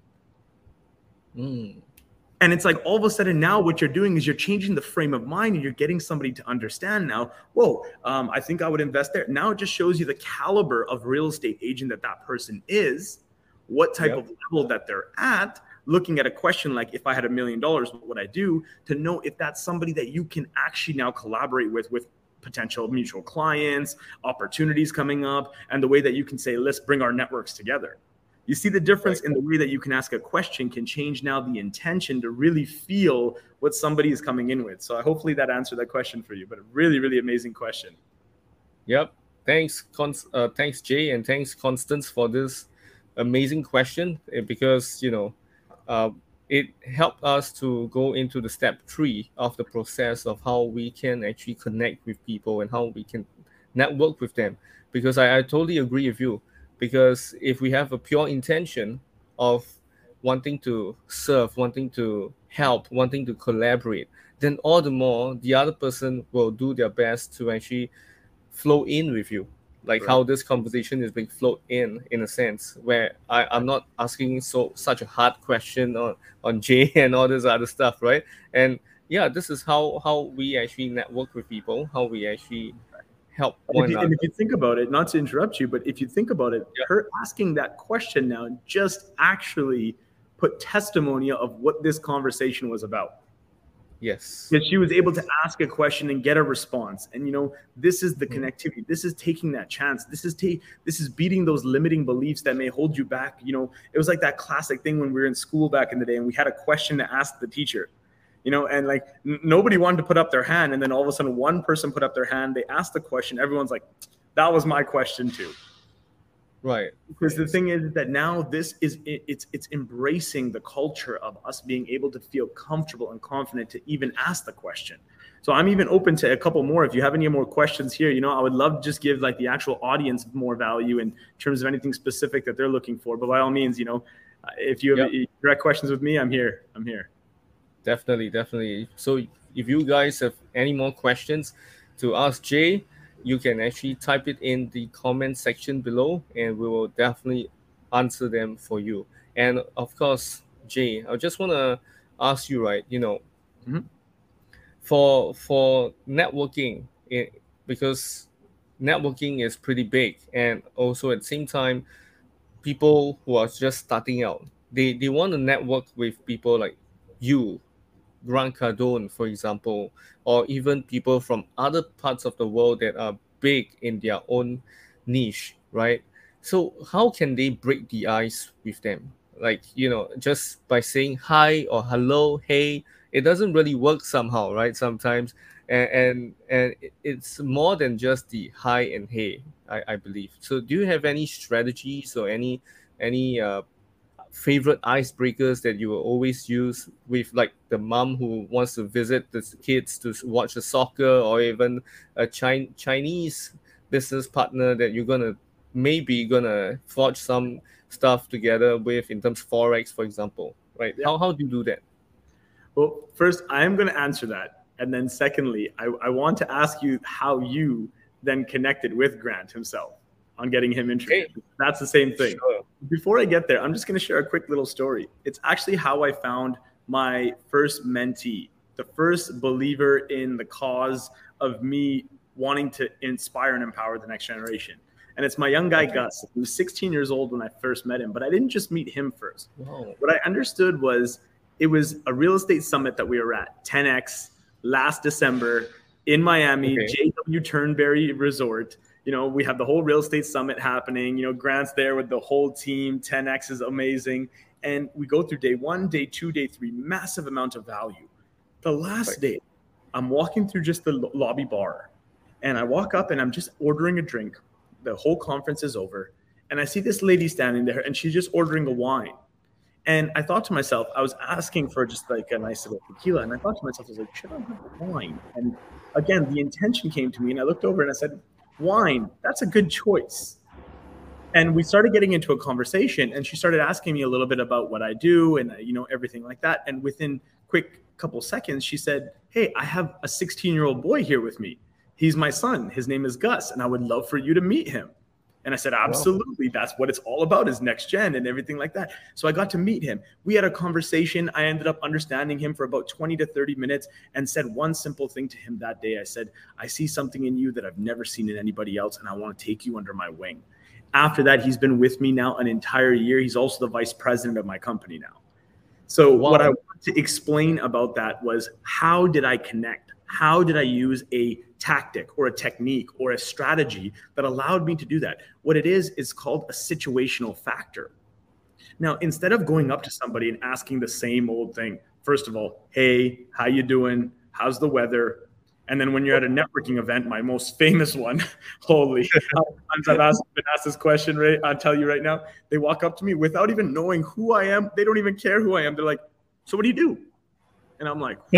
Mm. And it's like all of a sudden now what you're doing is you're changing the frame of mind and you're getting somebody to understand now, whoa, um, I think I would invest there. Now it just shows you the caliber of real estate agent that that person is, what type Yep. of level that they're at, looking at a question like, if I had a million dollars, what would I do? To know if that's somebody that you can actually now collaborate with, with potential mutual clients, opportunities coming up, and the way that you can say, let's bring our networks together. You see the difference in the way that you can ask a question can change now the intention to really feel what somebody is coming in with. So hopefully that answered that question for you, but a really, really amazing question. Yep. Thanks, Const- uh, thanks, Jay, and thanks, Constance, for this amazing question, eh, because, you know, uh, it helped us to go into the step three of the process of how we can actually connect with people and how we can network with them. Because I, I totally agree with you. Because if we have a pure intention of wanting to serve, wanting to help, wanting to collaborate, then all the more the other person will do their best to actually flow in with you, like Right. how this conversation is being flowed in in a sense where I, I'm not asking so such a hard question on on Jay and all this other stuff, right? And yeah, this is how how we actually network with people, how we actually help And if, one you, another. and if you think about it, not to interrupt you, but if you think about it, Yeah. her asking that question now just actually put testimony of what this conversation was about. Yes. Because she was able to ask a question and get a response. And you know, this is the connectivity. This is taking that chance. This is ta- this is beating those limiting beliefs that may hold you back. You know, it was like that classic thing when we were in school back in the day and we had a question to ask the teacher. You know, and like n- nobody wanted to put up their hand, and then all of a sudden one person put up their hand, they asked the question, everyone's like, that was my question too. Right. Because the thing is that now this is it's it's embracing the culture of us being able to feel comfortable and confident to even ask the question. So I'm even open to a couple more. If you have any more questions here, you know, I would love to just give like the actual audience more value in terms of anything specific that they're looking for. But by all means, you know, if you have Yep. direct questions with me, I'm here. I'm here. Definitely, definitely. So if you guys have any more questions to ask Jay, you can actually type it in the comment section below and we will definitely answer them for you. And of course, Jay, I just want to ask you, right, you know, Mhm. for for networking, it, because networking is pretty big, and also at the same time, people who are just starting out, they, they want to network with people like you, Grant Cardone, for example, or even people from other parts of the world that are big in their own niche, right? So how can they break the ice with them? Like, you know, just by saying hi or hello, hey, it doesn't really work somehow, right? Sometimes. And and, and it- it's more than just the hi and hey, I, I believe. So do you have any strategies or any any uh, favorite icebreakers that you will always use with like the mom who wants to visit the kids to watch the soccer, or even a Chin- Chinese business partner that you're going to maybe gonna forge some stuff together with in terms of forex, for example, right? Yeah. How how do you do that? Well, first, I am going to answer that. And then secondly, I, I want to ask you how you then connected with Grant himself on getting him introduced. Okay. That's the same thing. Sure. Before I get there, I'm just going to share a quick little story. It's actually how I found my first mentee, the first believer in the cause of me wanting to inspire and empower the next generation. And it's my young guy, okay. Gus. He was sixteen years old when I first met him, but I didn't just meet him first. Whoa. What I understood was it was a real estate summit that we were at, ten X, last December in Miami, okay. J W Turnberry Resort. You know, we have the whole real estate summit happening. You know, Grant's there with the whole team. ten X is amazing. And we go through day one, day two, day three, massive amount of value. The last right. day, I'm walking through just the lobby bar. And I walk up and I'm just ordering a drink. The whole conference is over. And I see this lady standing there and she's just ordering a wine. And I thought to myself, I was asking for just like a nice little tequila. And I thought to myself, I was like, should I have wine? And again, the intention came to me and I looked over and I said, wine, that's a good choice. And we started getting into a conversation and she started asking me a little bit about what I do and, you know, everything like that. And within quick couple seconds, she said, hey, I have a sixteen year old boy here with me. He's my son. His name is Gus. And I would love for you to meet him. And I said, absolutely. That's what it's all about, is next gen and everything like that. So I got to meet him. We had a conversation. I ended up understanding him for about twenty to thirty minutes and said one simple thing to him that day. I said, I see something in you that I've never seen in anybody else, and I want to take you under my wing. After that, he's been with me now an entire year. He's also the vice president of my company now. So wow. What I want to explain about that was, how did I connect? How did I use a tactic or a technique or a strategy that allowed me to do that? What it is, is called a situational factor. Now, instead of going up to somebody and asking the same old thing, first of all, hey, how you doing? How's the weather? And then when you're at a networking event, my most famous one, holy, how many times I've asked, been asked this question, right? I'll tell you right now, they walk up to me without even knowing who I am. They don't even care who I am. They're like, so what do you do? And I'm like,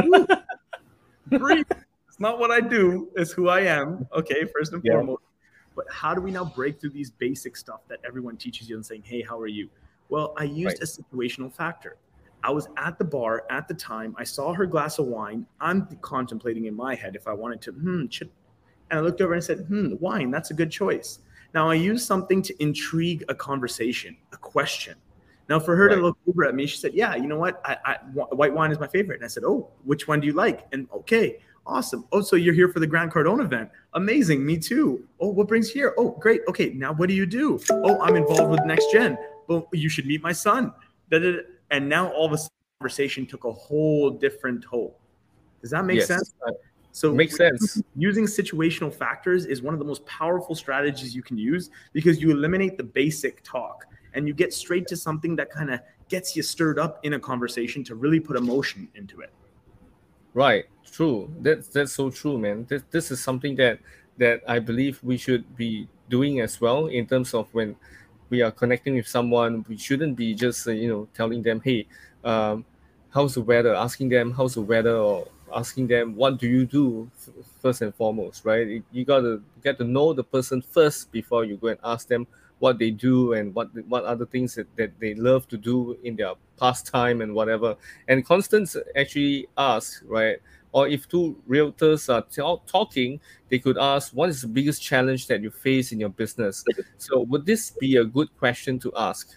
breathe. It's not what I do, it's who I am. Okay, first and yeah. foremost. But how do we now break through these basic stuff that everyone teaches you and saying, hey, how are you? Well, I used right. a situational factor. I was at the bar at the time. I saw her glass of wine. I'm contemplating in my head if I wanted to, hmm, should, and I looked over and said, hmm, wine, that's a good choice. Now I used something to intrigue a conversation, a question. Now for her right. to look over at me, she said, yeah, you know what? I, I, white wine is my favorite. And I said, oh, which one do you like? And okay, awesome. Oh, so you're here for the Grant Cardone event. Amazing. Me too. Oh, what brings you here? Oh, great. Okay. Now what do you do? Oh, I'm involved with Next Gen. Well, you should meet my son. And now all of a sudden, the conversation took a whole different tone. Does that make yes. sense? So makes sense. Using situational factors is one of the most powerful strategies you can use, because you eliminate the basic talk and you get straight to something that kind of gets you stirred up in a conversation to really put emotion into it. Right. True. That's that's so true, man. This this is something that that I believe we should be doing as well, in terms of when we are connecting with someone. We shouldn't be just uh, you know telling them, hey, um, how's the weather? Asking them how's the weather, or asking them what do you do f- first and foremost, right? You gotta get to know the person first before you go and ask them what they do and what what other things that, that they love to do in their pastime and whatever. And Constance actually asked, right? Or if two realtors are t- talking, they could ask, what is the biggest challenge that you face in your business? So would this be a good question to ask?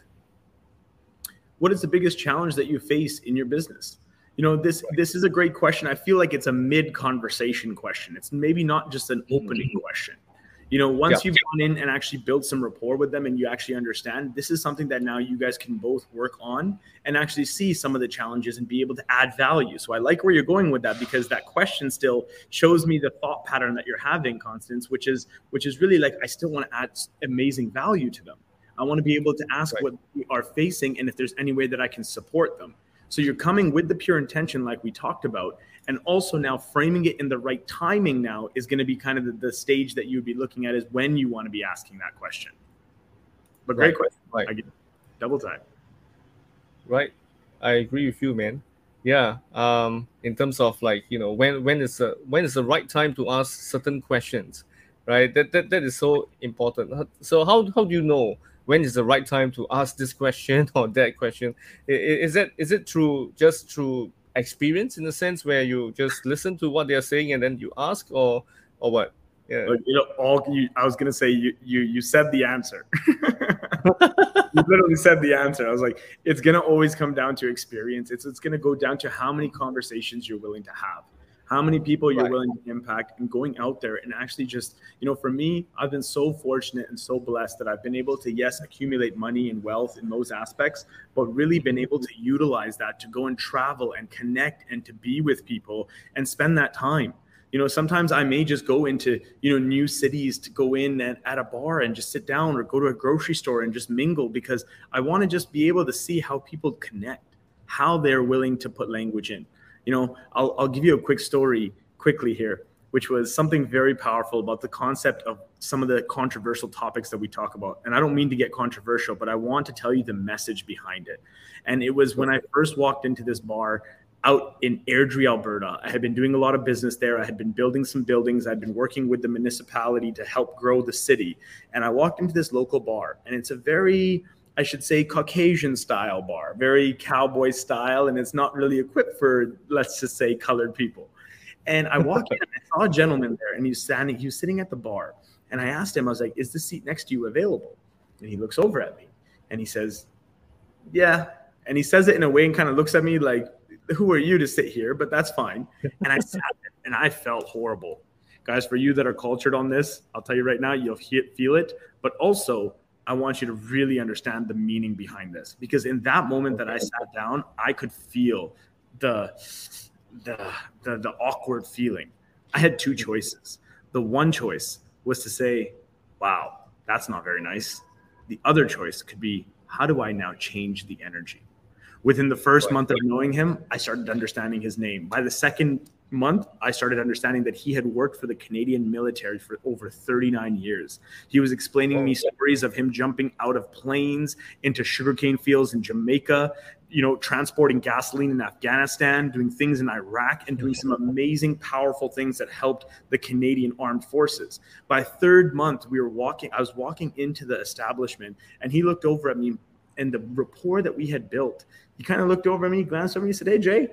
What is the biggest challenge that you face in your business? You know, this this is a great question. I feel like it's a mid-conversation question. It's maybe not just an opening mm-hmm. question. You know, once yeah. you've gone in and actually built some rapport with them and you actually understand, this is something that now you guys can both work on and actually see some of the challenges and be able to add value. So I like where you're going with that, because that question still shows me the thought pattern that you're having, Constance, which is which is really like, I still want to add amazing value to them. I want to be able to ask right. what we are facing and if there's any way that I can support them. So you're coming with the pure intention like we talked about, and also now framing it in the right timing now is going to be kind of the, the stage that you would be looking at, is when you want to be asking that question. But great right. question. Right. I get it. Double time. Right. I agree with you, man. Yeah. Um, in terms of like, you know, when when is the when is the right time to ask certain questions. right? That, that that is so important. So how how do you know when is the right time to ask this question or that question? I- i- Is that is it through just through experience in the sense where you just listen to what they are saying and then you ask, or or what? Yeah. But, you know, all you, I was gonna say you you you said the answer. You literally said the answer. I was like, it's gonna always come down to experience. It's it's gonna go down to how many conversations you're willing to have, how many people you're Right. willing to impact, and going out there and actually just, you know, for me, I've been so fortunate and so blessed that I've been able to, yes, accumulate money and wealth in those aspects, but really been able to utilize that to go and travel and connect and to be with people and spend that time. You know, sometimes I may just go into, you know, new cities to go in and at a bar and just sit down, or go to a grocery store and just mingle, because I want to just be able to see how people connect, how they're willing to put language in. You know, I'll, I'll give you a quick story quickly here, which was something very powerful about the concept of some of the controversial topics that we talk about. And I don't mean to get controversial, but I want to tell you the message behind it. And it was when I first walked into this bar out in Airdrie, Alberta. I had been doing a lot of business there. I had been building some buildings. I'd been working with the municipality to help grow the city. And I walked into this local bar, and it's a very, I should say, Caucasian style bar, very cowboy style, and it's not really equipped for, let's just say, colored people. And I walked in and I saw a gentleman there, and he's standing, he was sitting at the bar. And I asked him, I was like, is the seat next to you available? And he looks over at me and he says, yeah. And he says it in a way and kind of looks at me like, who are you to sit here? But that's fine. And I sat there and I felt horrible. Guys, for you that are cultured on this, I'll tell you right now, you'll he- feel it. But also, I want you to really understand the meaning behind this, because in that moment that I sat down, I could feel the the the, the awkward feeling. I had two choices. The one choice was to say, wow, that's not very nice. The other choice could be, how do I now change the energy? Within the first month of knowing him, I started understanding his name. By the second month, I started understanding that he had worked for the Canadian military for over thirty-nine years. He was explaining me stories of him jumping out of planes into sugarcane fields in Jamaica, you know, transporting gasoline in Afghanistan, doing things in Iraq, and doing some amazing, powerful things that helped the Canadian Armed Forces. By third month, we were walking, I was walking into the establishment, and he looked over at me, and the rapport that we had built, he kind of looked over at me, glanced over me, and said, hey, Jay.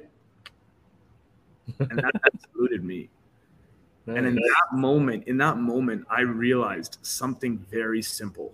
And that, that saluted me. Nice. And in that moment, in that moment, I realized something very simple.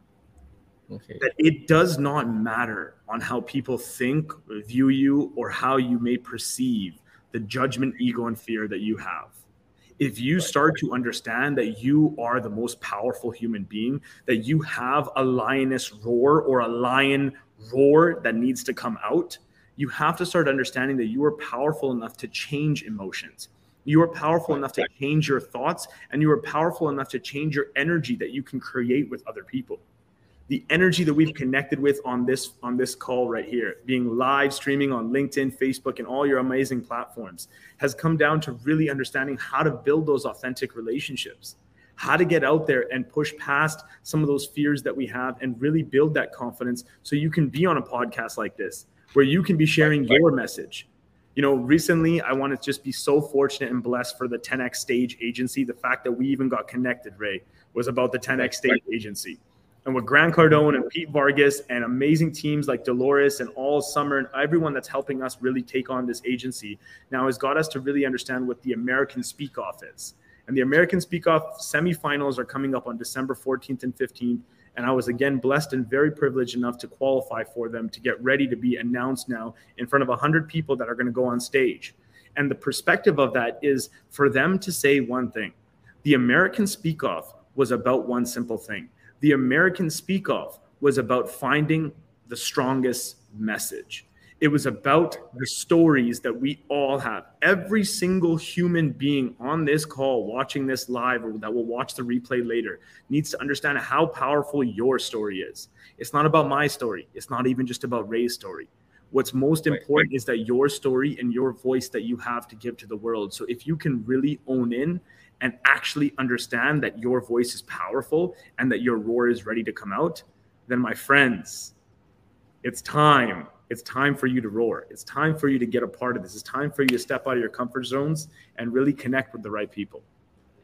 Okay. That it does not matter on how people think, view you, or how you may perceive the judgment, ego, and fear that you have. If you start to understand that you are the most powerful human being, that you have a lioness roar or a lion roar that needs to come out, you have to start understanding that you are powerful enough to change emotions. You are powerful enough to change your thoughts, and you are powerful enough to change your energy that you can create with other people. The energy that we've connected with on this on this call right here, being live streaming on LinkedIn, Facebook, and all your amazing platforms, has come down to really understanding how to build those authentic relationships, how to get out there and push past some of those fears that we have and really build that confidence so you can be on a podcast like this, where you can be sharing your message. You know, recently, I want to just be so fortunate and blessed for the ten X Stage Agency. The fact that we even got connected, Ray, was about the ten X Stage Agency. And with Grant Cardone and Pete Vargas and amazing teams like Dolores and All Summer and everyone that's helping us really take on this agency now has got us to really understand what the American Speak Off is. And the American Speak Off semifinals are coming up on December fourteenth and fifteenth. And I was, again, blessed and very privileged enough to qualify for them, to get ready to be announced now in front of one hundred people that are going to go on stage. And the perspective of that is for them to say one thing. The American Speak Off was about one simple thing. The American Speak Off was about finding the strongest message. It was about the stories that we all have. Every single human being on this call, watching this live, or that will watch the replay later, needs to understand how powerful your story is. It's not about my story. It's not even just about Ray's story. What's most important is that your story and your voice that you have to give to the world. So if you can really own in and actually understand that your voice is powerful and that your roar is ready to come out, then my friends, it's time. It's time for you to roar. It's time for you to get a part of this. It's time for you to step out of your comfort zones and really connect with the right people.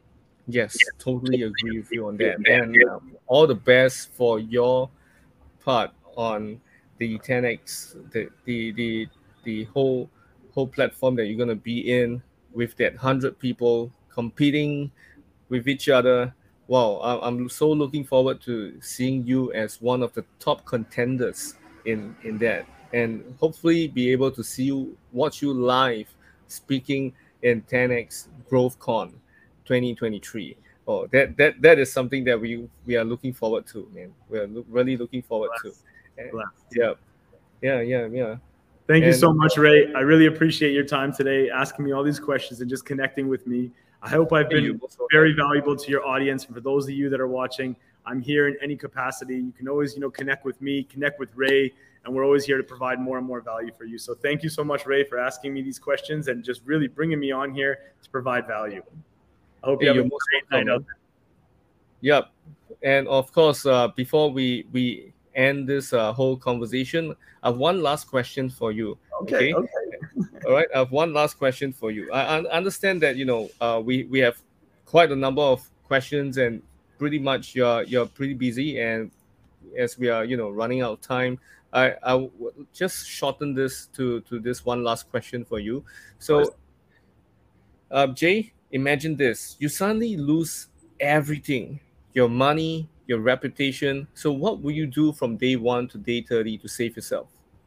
Yes, totally agree with you on that. And um, all the best for your part on the ten X, the the the the whole whole platform that you're gonna be in with that hundred people competing with each other. Wow, I- I'm so looking forward to seeing you as one of the top contenders in in that, and hopefully be able to see you, watch you live speaking in ten X GrowthCon twenty twenty-three. Oh, that that that is something that we we are looking forward to, man. We are lo- really looking forward to. Bless. And Bless. yeah, yeah, yeah, yeah. Thank you And so much, Ray. I really appreciate your time today, asking me all these questions and just connecting with me. I hope I've hey, you been also very valuable to your audience. And for those of you that are watching, I'm here in any capacity. You can always, you know, connect with me, connect with Ray, and we're always here to provide more and more value for you. So thank you so much, Ray, for asking me these questions and just really bringing me on here to provide value. I hope hey, you have you're a most great welcome, night out man. there. Yep. And of course, uh, before we we end this uh, whole conversation, I have one last question for you. Okay, Okay. okay. All right. I have one last question for you. I, I understand that you know uh, we we have quite a number of questions, and pretty much you're you're pretty busy, and as we are you know running out of time, I I w- just shorten this to to this one last question for you. Of course. So, uh, Jay, imagine this: you suddenly lose everything, your money, your reputation. So, what will you do from day one to day thirty to save yourself?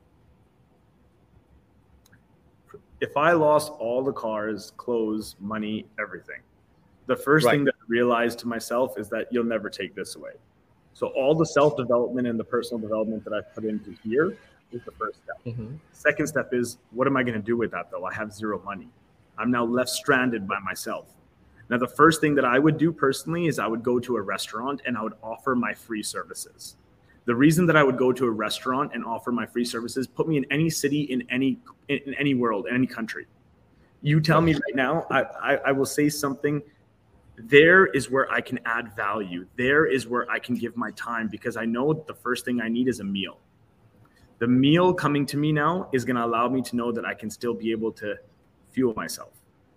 If I lost all the cars, clothes, money, everything, the first Right. thing that I realized to myself is that you'll never take this away. So all the self-development and the personal development that I've put into here is the first step. Mm-hmm. Second step is, what am I going to do with that though? I have zero money. I'm now left stranded by myself. Now, the first thing that I would do personally is I would go to a restaurant and I would offer my free services. The reason that I would go to a restaurant and offer my free services, put me in any city, in any in any world, in any country. You tell me right now, I, I, I will say something. There is where I can add value. There is where I can give my time because I know the first thing I need is a meal. The meal coming to me now is going to allow me to know that I can still be able to fuel myself.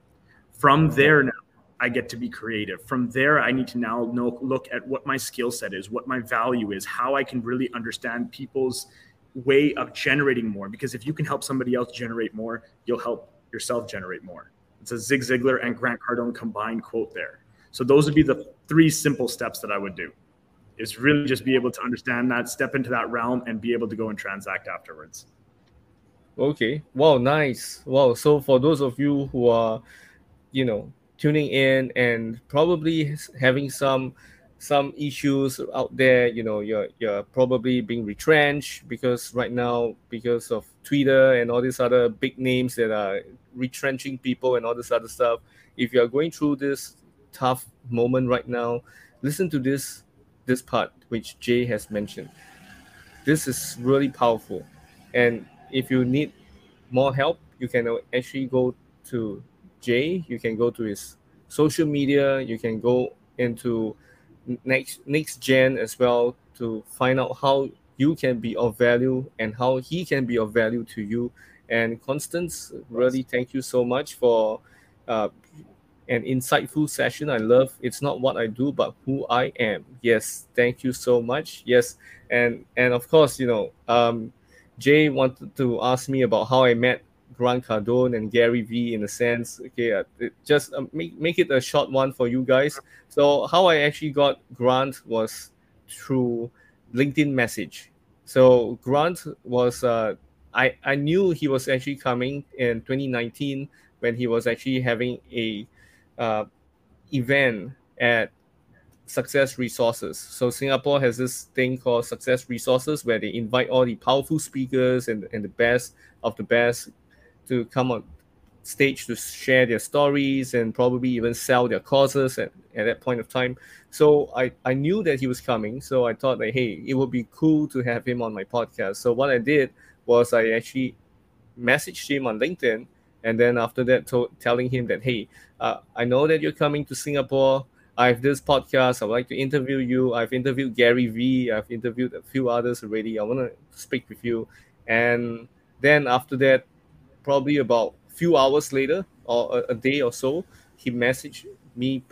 From there now, I get to be creative. From there, I need to now know, look at what my skill set is, what my value is, how I can really understand people's way of generating more. Because if you can help somebody else generate more, you'll help yourself generate more. It's a Zig Ziglar and Grant Cardone combined quote there. So those would be the three simple steps that I would do, is really just be able to understand that, step into that realm, and be able to go and transact afterwards. Okay. Wow, nice. Wow. So for those of you who are, you know, tuning in and probably s- having some some issues out there, you know, you're you're probably being retrenched because right now because of Twitter and all these other big names that are retrenching people and all this other stuff. If you are going through this tough moment right now, listen to this this part which Jay has mentioned. This is really powerful. And if you need more help, you can actually go to Jay. You can go to his social media. You can go into next next gen as well to find out how you can be of value and how he can be of value to you. And Constance, really thank you so much for uh, an insightful session. I love it's not what I do, but who I am. Yes, thank you so much. Yes, and and of course, you know, um, Jay wanted to ask me about how I met Grant Cardone and Gary Vee in a sense. Okay, uh, it- just uh, make make it a short one for you guys. So how I actually got Grant was through LinkedIn message. So Grant was uh, I I knew he was actually coming in twenty nineteen when he was actually having a uh, event at Success Resources. So Singapore has this thing called Success Resources where they invite all the powerful speakers and, and the best of the best to come on stage to share their stories and probably even sell their courses at, at that point of time. So I, I knew that he was coming. So I thought that, hey, it would be cool to have him on my podcast. So what I did was I actually messaged him on LinkedIn, and then after that, to- telling him that, hey, uh, I know that you're coming to Singapore. I have this podcast. I'd like to interview you. I've interviewed Gary Vee. I've interviewed a few others already. I want to speak with you. And then after that, probably about a few hours later or a, a day or so, he messaged me back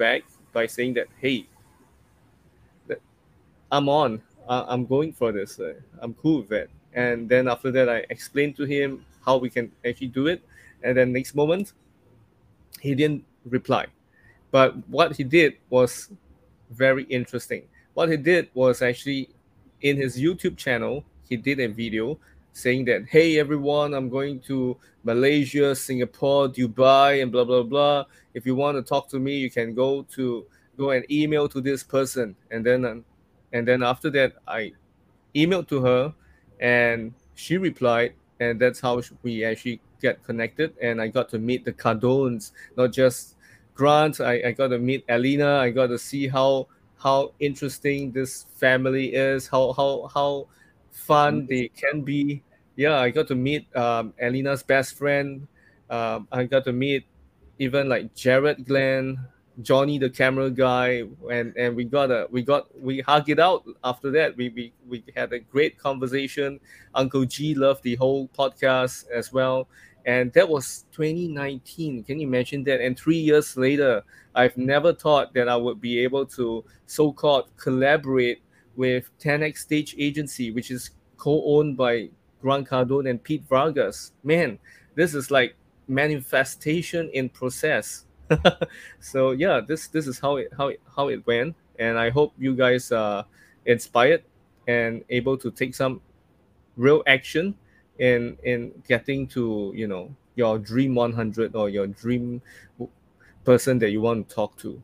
by saying that, hey, that I'm on, I- I'm going for this, uh, I'm cool with it. And then after that, I explained to him how we can actually do it. And then next moment, he didn't reply. But what he did was very interesting. What he did was actually in his YouTube channel, he did a video saying that, hey everyone, I'm going to Malaysia, Singapore, Dubai, and blah blah blah. If you want to talk to me, you can go to go and email to this person. And then um, and then after that, I emailed to her, and she replied, and that's how we actually get connected. And I got to meet the Cardones, not just Grant. I, I got to meet Alina. I got to see how how interesting this family is, how how how fun they can be. Yeah, I got to meet um, Alina's best friend. Um, I got to meet even like Jared Glenn, Johnny the camera guy, and and we got a we got we hug it out after that. We we we had a great conversation. Uncle G loved the whole podcast as well. And that was twenty nineteen. Can you imagine that? And three years later, I've never thought that I would be able to so-called collaborate with ten X Stage Agency, which is co-owned by Grant Cardone and Pete Vargas. Man, this is like manifestation in process. So yeah, this this is how it how it, how it went, and I hope you guys are inspired and able to take some real action in in getting to, you know, your dream one hundred or your dream person that you want to talk to.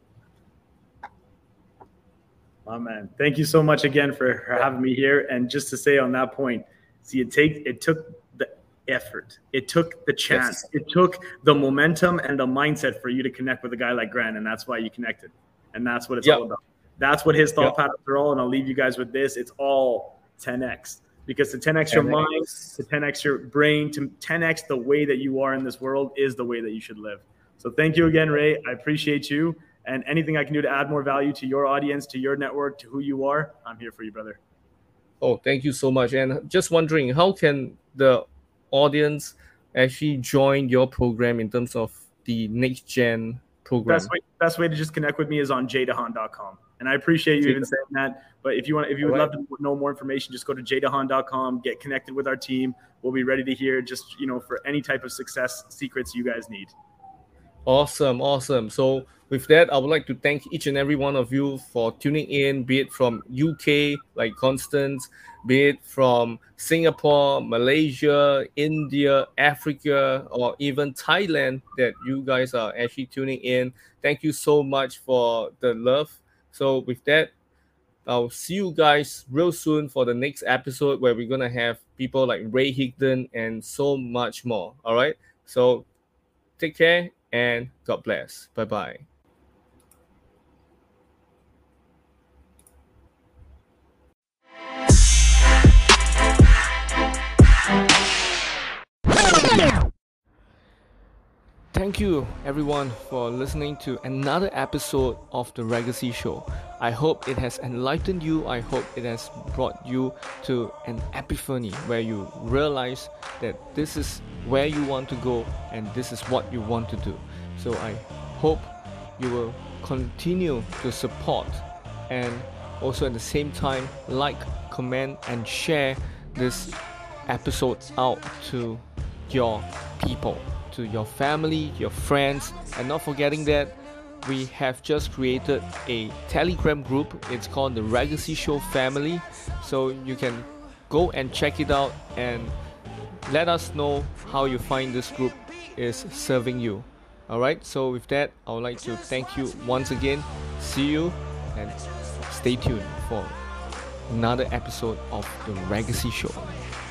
Oh man, thank you so much again for, for having me here. And just to say on that point, see, it take it took the effort, it took the chance, yes. It took the momentum and the mindset for you to connect with a guy like Grant, and that's why you connected, and that's what it's yep. all about. That's what his thought yep. patterns are all. And I'll leave you guys with this: it's all ten X. Because to ten X your mind, to ten X your brain, to ten X the way that you are in this world is the way that you should live. So thank you again, Ray. I appreciate you. And anything I can do to add more value to your audience, to your network, to who you are, I'm here for you, brother. Oh, thank you so much. And just wondering, how can the audience actually join your program in terms of the next gen program? Best way, best way to just connect with me is on j dahan dot com. And I appreciate you even saying that. But if you want, if you would love to know more information, just go to j dahan dot com, get connected with our team. We'll be ready to hear just, you know, for any type of success secrets you guys need. Awesome, awesome. So with that, I would like to thank each and every one of you for tuning in, be it from U K, like Constance, be it from Singapore, Malaysia, India, Africa, or even Thailand, that you guys are actually tuning in. Thank you so much for the love. So with that, I'll see you guys real soon for the next episode, where we're going to have people like Ray Higdon and so much more. All right. So take care and God bless. Bye-bye. Thank you everyone for listening to another episode of The Ragacy Show. I hope it has enlightened you. I hope it has brought you to an epiphany where you realize that this is where you want to go and this is what you want to do. So I hope you will continue to support and also at the same time like, comment and share this episode out to your people, to your family, your friends, and not forgetting that we have just created a Telegram group. It's called the Ragacy Show Family, so you can go and check it out and let us know how you find this group is serving you. Alright, so with that, I would like to thank you once again. See you and stay tuned for another episode of the Ragacy Show.